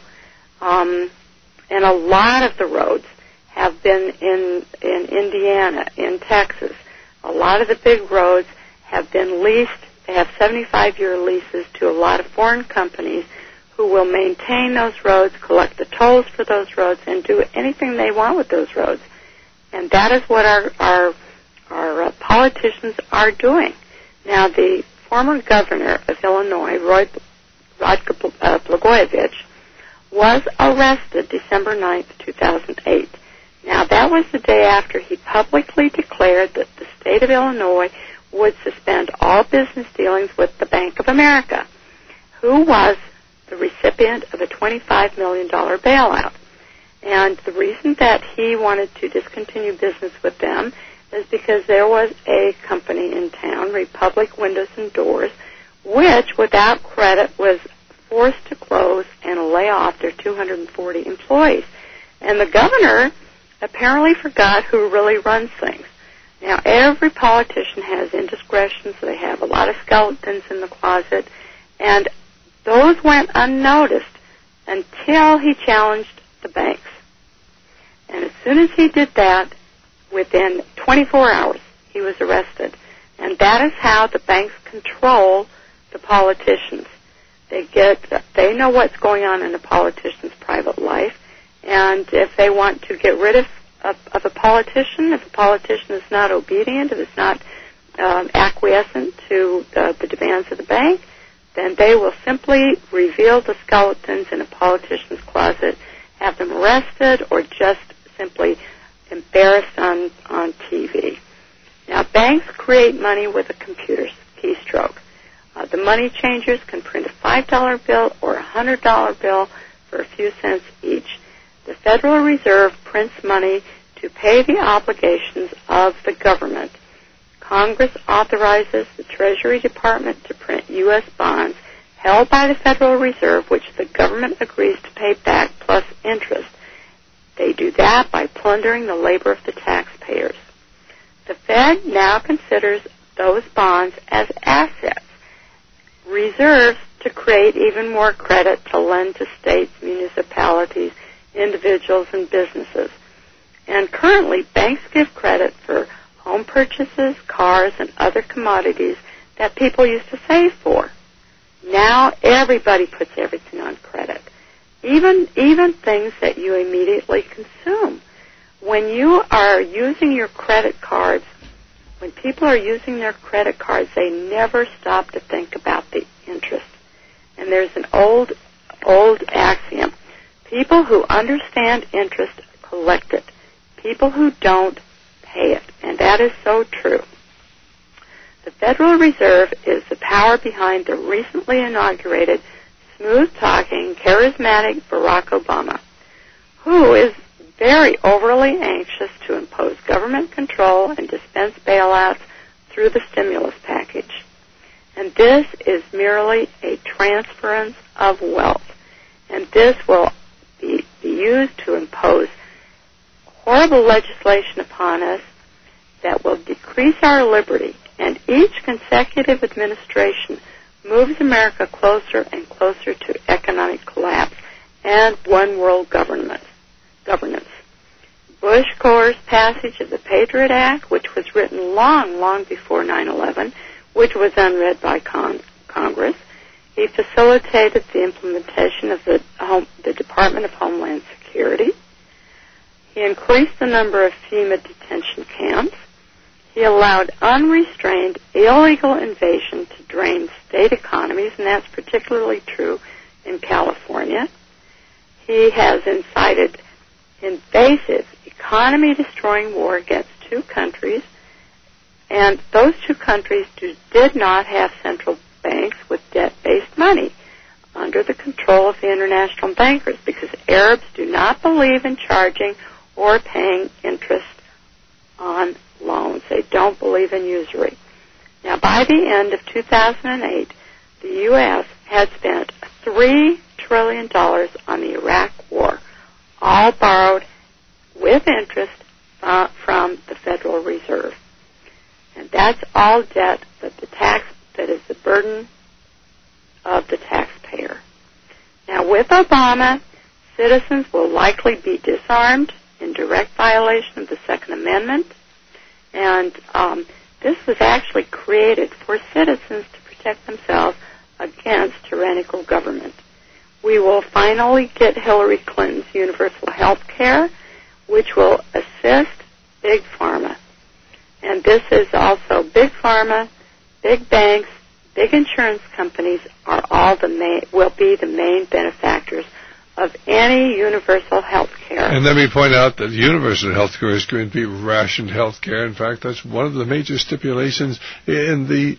And a lot of the roads have been in Indiana, in Texas. A lot of the big roads have been leased. They have 75-year leases to a lot of foreign companies who will maintain those roads, collect the tolls for those roads, and do anything they want with those roads. And that is what our politicians are doing. Now, the former governor of Illinois, Rodko Blagojevich, was arrested December 9th, 2008. Now, that was the day after he publicly declared that the state of Illinois would suspend all business dealings with the Bank of America, who was the recipient of a $25 million bailout. And the reason that he wanted to discontinue business with them is because there was a company in town, Republic Windows and Doors, which, without credit, was forced to close and lay off their 240 employees. And the governor apparently forgot who really runs things. Now, every politician has indiscretions. They have a lot of skeletons in the closet, and those went unnoticed until he challenged the banks. And as soon as he did that, within 24 hours, he was arrested. And that is how the banks control the politicians. They know what's going on in a politician's private life, and if they want to get rid of a politician, if a politician is not obedient, if it's not acquiescent to the demands of the bank, then they will simply reveal the skeletons in a politician's closet, have them arrested, or just simply embarrassed on TV. Now, banks create money with a computer keystroke. The money changers can print a $5 bill or a $100 bill for a few cents each. The Federal Reserve prints money to pay the obligations of the government. Congress authorizes the Treasury Department to print U.S. bonds held by the Federal Reserve, which the government agrees to pay back plus interest. They do that by plundering the labor of the taxpayers. The Fed now considers those bonds as assets, reserves to create even more credit to lend to states, municipalities, individuals, and businesses. And currently, banks give credit for home purchases, cars, and other commodities that people used to save for. Now everybody puts everything on credit, even things that you immediately consume. When you are using your credit cards, when people are using their credit cards, they never stop to think about the interest. And there's an old axiom. People who understand interest collect it. People who don't pay it. And that is so true. The Federal Reserve is the power behind the recently inaugurated smooth-talking, charismatic Barack Obama, who is very overly anxious to impose government control and dispense bailouts through the stimulus package. And this is merely a transference of wealth. And this will be used to impose horrible legislation upon us that will decrease our liberty. And each consecutive administration moves America closer and closer to economic collapse and one world governance. Bush coerced passage of the Patriot Act, which was written long before 9/11, which was unread by Congress. He facilitated the implementation of the Department of Homeland Security. He increased the number of FEMA detention camps. He allowed unrestrained illegal invasion to drain state economies, and that's particularly true in California. He has incited invasive, economy-destroying war against two countries, and those two countries did not have central banks with debt-based money under the control of the international bankers, because Arabs do not believe in charging or paying interest on loans. They don't believe in usury. Now, by the end of 2008, the U.S. had spent $3 trillion on the Iraq War, all borrowed with interest from the Federal Reserve. And that's all debt that is the burden of the taxpayer. Now, with Obama, citizens will likely be disarmed in direct violation of the Second Amendment. And this was actually created for citizens to protect themselves against tyrannical government. We will finally get Hillary Clinton's universal health care, which will assist Big Pharma. And this is also Big Pharma, big banks, big insurance companies will be the main benefactors of any universal health care. And let me point out that universal health care is going to be rationed health care. In fact, that's one of the major stipulations in the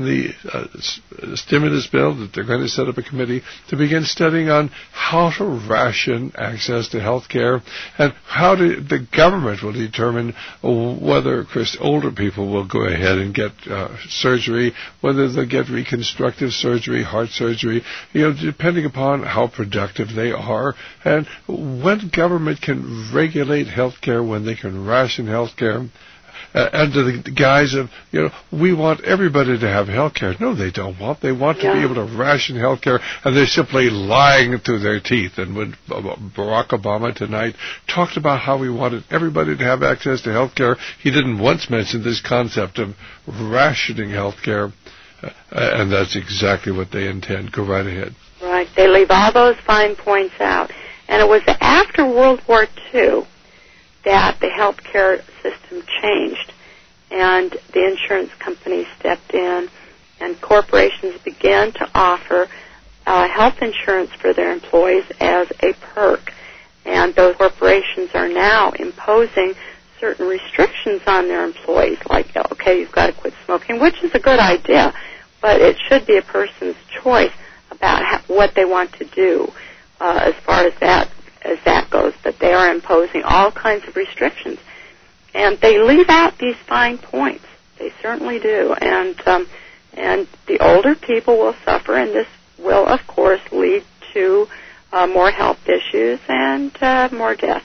stimulus bill, that they're going to set up a committee to begin studying on how to ration access to health care and how the government will determine whether, older people will go ahead and get surgery, whether they'll get reconstructive surgery, heart surgery, depending upon how productive they are, and when government can regulate healthcare, when they can ration healthcare, under the guise of, we want everybody to have healthcare. No, they don't want. They want to be able to ration healthcare, and they're simply lying through their teeth. And when Barack Obama tonight talked about how we wanted everybody to have access to healthcare, he didn't once mention this concept of rationing healthcare, and that's exactly what they intend. Go right ahead. Right. They leave all those fine points out. And it was after World War II that the healthcare system changed, and the insurance companies stepped in, and corporations began to offer health insurance for their employees as a perk. And those corporations are now imposing certain restrictions on their employees, like, okay, you've got to quit smoking, which is a good idea, but it should be a person's choice about what they want to do as far as that goes. But they are imposing all kinds of restrictions, and they leave out these fine points. They certainly do, and the older people will suffer, and this will, of course, lead to more health issues and more deaths.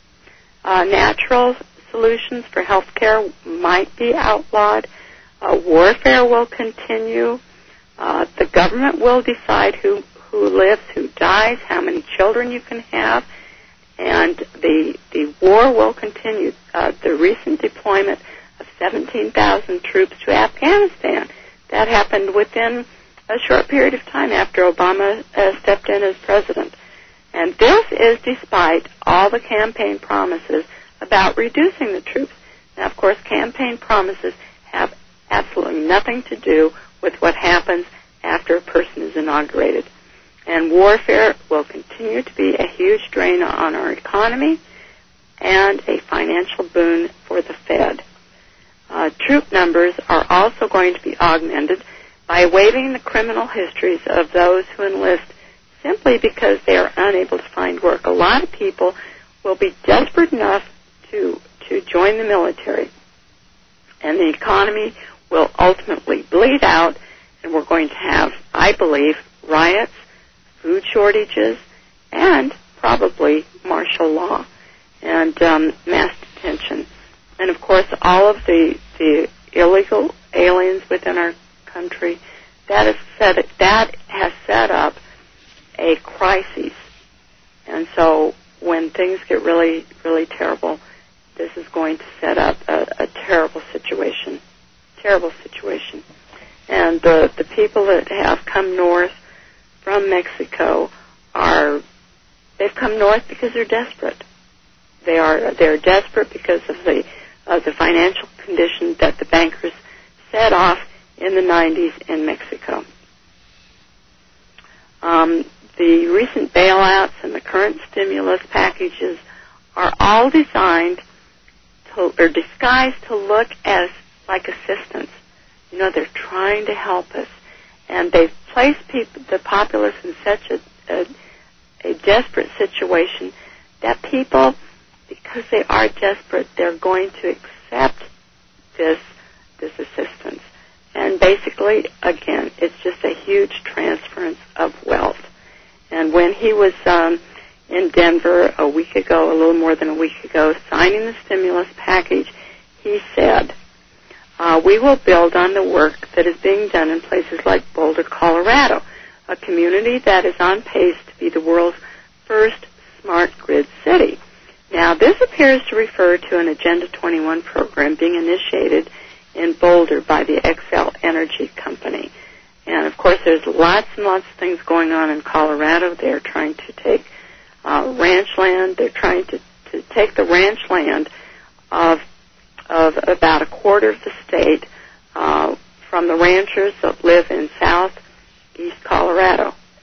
Natural solutions for health care might be outlawed. Warfare will continue. The government will decide who lives, who dies, how many children you can have, and the war will continue. The recent deployment of 17,000 troops to Afghanistan, that happened within a short period of time after Obama stepped in as president. And this is despite all the campaign promises about reducing the troops. Now, of course, campaign promises have absolutely nothing to do with what happens after a person is inaugurated. And warfare will continue to be a huge drain on our economy and a financial boon for the Fed. Troop numbers are also going to be augmented by waiving the criminal histories of those who enlist simply because they are unable to find work. A lot of people will be desperate enough to join the military, and the economy will ultimately bleed out, and we're going to have, I believe, riots, food shortages, and probably martial law and mass detention. And, of course, all of the illegal aliens within our country, that has set up a crisis. And so when things get really, really terrible, this is going to set up a terrible situation. And the people that have come north from Mexico they've come north because they're desperate. They're desperate because of the financial condition that the bankers set off in the 90s in Mexico. The recent bailouts and the current stimulus packages are all designed or disguised to look as like assistance. They're trying to help us, and they've placed the populace in such a desperate situation that people, because they are desperate, they're going to accept this assistance. And basically, again, it's just a huge transference of wealth. And when he was in Denver a little more than a week ago, signing the stimulus package, he said, we will build on the work that is being done in places like Boulder, Colorado, a community that is on pace to be the world's first smart grid city. Now, this appears to refer to an Agenda 21 program being initiated in Boulder by the Xcel Energy Company. And, of course, there's lots and lots of things going on in Colorado. They're trying to take ranch land. They're trying to take the ranch land of about a quarter of the state from the ranchers that live in southeast Colorado.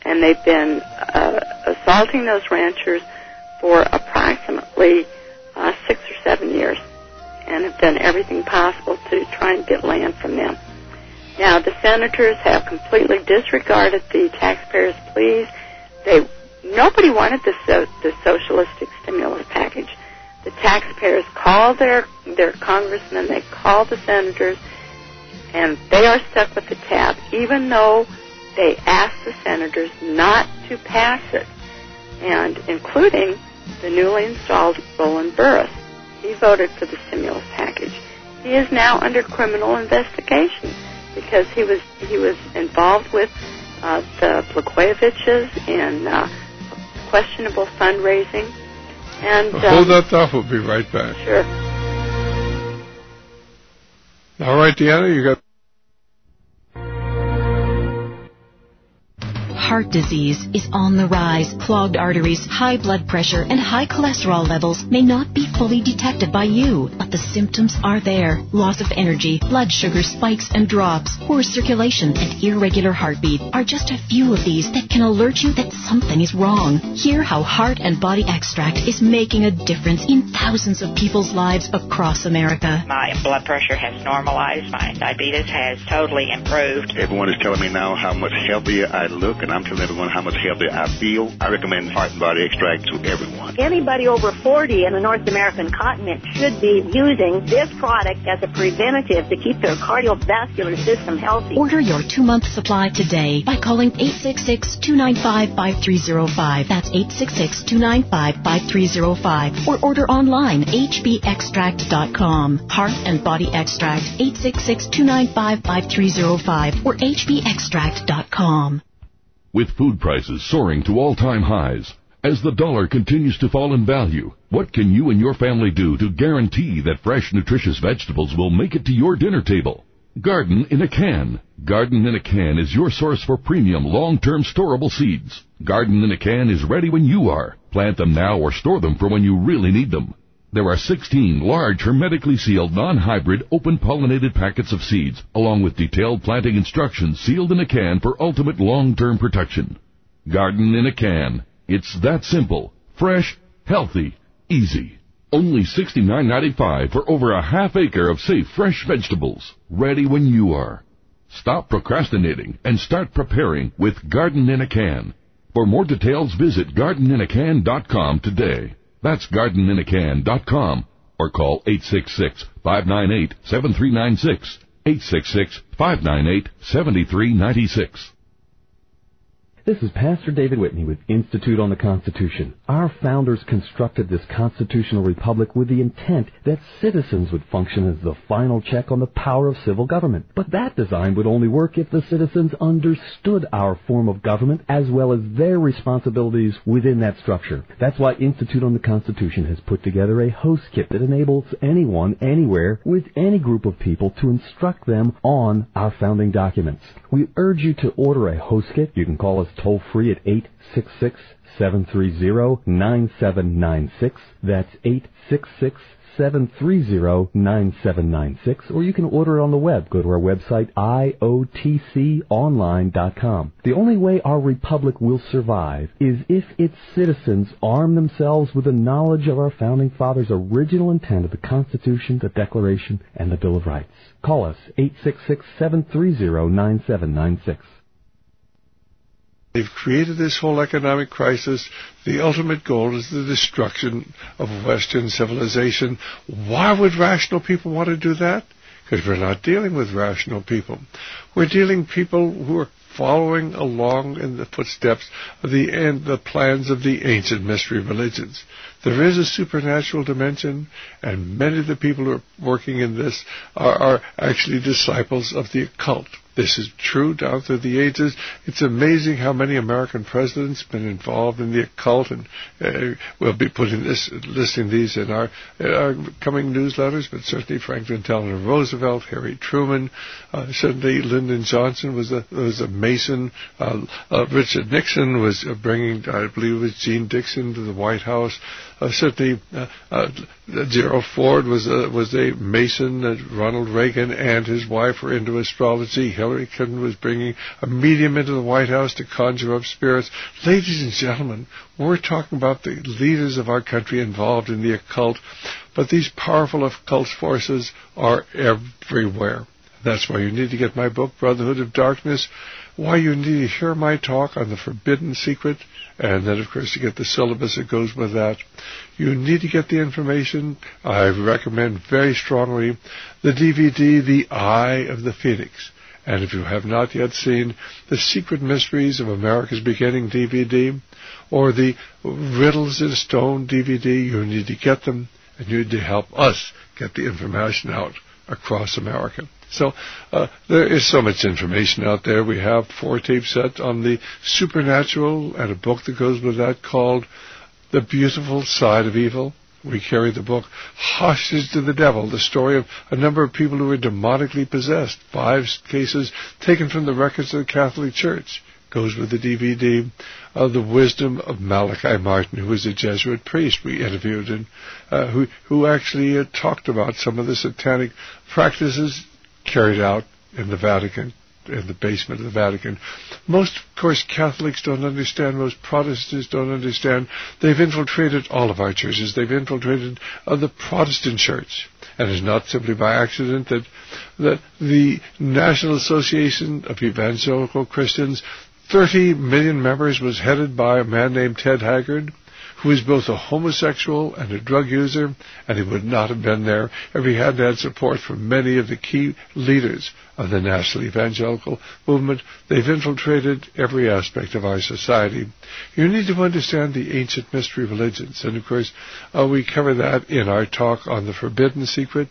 and they've been assaulting those ranchers for approximately 6 or 7 years, and have done everything possible to try and get land from them. Now, the senators have completely disregarded the taxpayers' pleas. Nobody wanted the socialistic stimulus package. The taxpayers called their congressmen, they called the senators, and they are stuck with the tab, even though they asked the senators not to pass it, and including the newly installed Roland Burris. He voted for the stimulus package. He is now under criminal investigation because he was involved with the Blagojevic's in questionable fundraising. And hold that thought. We'll be right back. Sure. All right, Deanna, you got. Heart disease is on the rise. Clogged arteries, high blood pressure, and high cholesterol levels may not be fully detected by you, but the symptoms are there. Loss of energy, blood sugar spikes and drops, poor circulation, and irregular heartbeat are just a few of these that can alert you that something is wrong. Hear how Heart and Body Extract is making a difference in thousands of people's lives across America. My blood pressure has normalized. My diabetes has totally improved. Everyone is telling me now how much healthier I look, and I'm telling everyone how much healthier I feel. I recommend Heart and Body Extract to everyone. Anybody over 40 in the North American continent should be using this product as a preventative to keep their cardiovascular system healthy. Order your 2-month supply today by calling 866-295-5305. That's 866-295-5305. Or order online, hbextract.com. Heart and Body Extract, 866-295-5305 or hbextract.com. With food prices soaring to all-time highs, as the dollar continues to fall in value, what can you and your family do to guarantee that fresh, nutritious vegetables will make it to your dinner table? Garden in a Can. Garden in a Can is your source for premium, long-term storable seeds. Garden in a Can is ready when you are. Plant them now or store them for when you really need them. There are 16 large, hermetically sealed, non-hybrid, open-pollinated packets of seeds, along with detailed planting instructions sealed in a can for ultimate long-term protection. Garden in a Can. It's that simple, fresh, healthy, easy. Only $69.95 for over a half acre of safe, fresh vegetables, ready when you are. Stop procrastinating and start preparing with Garden in a Can. For more details, visit gardeninacan.com today. That's gardeninacan.com or call 866-598-7396, 866-598-7396. This is Pastor David Whitney with Institute on the Constitution. Our founders constructed this constitutional republic with the intent that citizens would function as the final check on the power of civil government. But that design would only work if the citizens understood our form of government as well as their responsibilities within that structure. That's why Institute on the Constitution has put together a host kit that enables anyone, anywhere, with any group of people to instruct them on our founding documents. We urge you to order a host kit. You can call us toll-free at 866-730-9796. That's 866-730-9796. Or you can order it on the web. Go to our website, iotconline.com. The only way our republic will survive is if its citizens arm themselves with the knowledge of our Founding Fathers' original intent of the Constitution, the Declaration, and the Bill of Rights. Call us, 866-730-9796. They've created this whole economic crisis. The ultimate goal is the destruction of Western civilization. Why would rational people want to do that? Because we're not dealing with rational people. We're dealing with people who are following along in the footsteps of the plans of the ancient mystery religions. There is a supernatural dimension, and many of the people who are working in this are actually disciples of the occult. This is true down through the ages. It's amazing how many American presidents have been involved in the occult, and we'll be listing these in our coming newsletters, but certainly Franklin Delano Roosevelt, Harry Truman, certainly Lyndon Johnson was a Mason, Richard Nixon was bringing, I believe it was Gene Dixon to the White House, certainly Gerald Ford was a Mason. Ronald Reagan and his wife were into astrology. Hillary Clinton was bringing a medium into the White House to conjure up spirits. Ladies and gentlemen, we're talking about the leaders of our country involved in the occult, but these powerful occult forces are everywhere. That's why you need to get my book, Brotherhood of Darkness, why you need to hear my talk on the Forbidden Secret, and then, of course, to get the syllabus that goes with that. You need to get the information. I recommend very strongly the DVD, The Eye of the Phoenix. And if you have not yet seen The Secret Mysteries of America's Beginning DVD, or the Riddles in Stone DVD, you need to get them, and you need to help us get the information out across America. So there is so much information out there. We have 4 tape sets on the supernatural and a book that goes with that called The Beautiful Side of Evil. We carry the book Hostage to the Devil, the story of a number of people who were demonically possessed. 5 cases taken from the records of the Catholic Church. Goes with the DVD of The Wisdom of Malachi Martin, who was a Jesuit priest we interviewed, and who actually talked about some of the satanic practices carried out in the Vatican, in the basement of the Vatican. Most, of course, Catholics don't understand. Most Protestants don't understand. They've infiltrated all of our churches. They've infiltrated the Protestant church. And it's not simply by accident that the National Association of Evangelical Christians, 30 million members, was headed by a man named Ted Haggard, who is both a homosexual and a drug user, and he would not have been there if he hadn't had support from many of the key leaders of the National Evangelical Movement. They've infiltrated every aspect of our society. You need to understand the ancient mystery religions, and of course we cover that in our talk on the Forbidden Secret.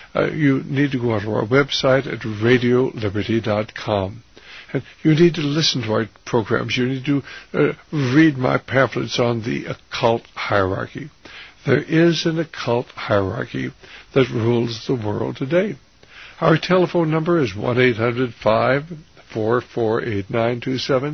You need to go onto our website at radioliberty.com. And you need to listen to our programs. You need to read my pamphlets on the occult hierarchy. There is an occult hierarchy that rules the world today. Our telephone number is 1-800-544-8927.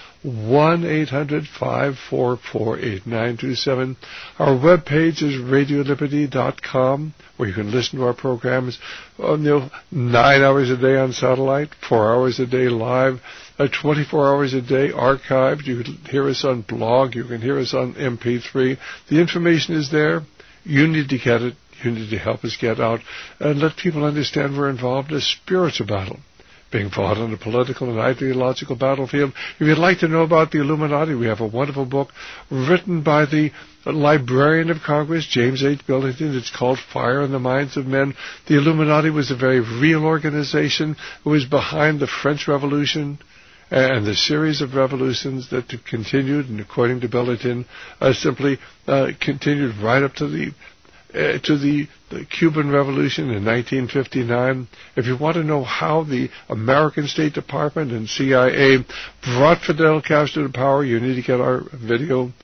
1-800-544-8927. Our webpage is radioliberty.com, where you can listen to our programs 9 hours a day on satellite, 4 hours a day live, 24 hours a day archived. You can hear us on blog. You can hear us on MP3. The information is there. You need to get it. You need to help us get out and let people understand we're involved in a spiritual battle being fought on a political and ideological battlefield. If you'd like to know about the Illuminati, we have a wonderful book written by the Librarian of Congress, James H. Billington. It's called Fire in the Minds of Men. The Illuminati was a very real organization who was behind the French Revolution and the series of revolutions that continued, and according to Billington, simply continued right up to the Cuban Revolution in 1959. If you want to know how the American State Department and CIA brought Fidel Castro to power, you need to get our video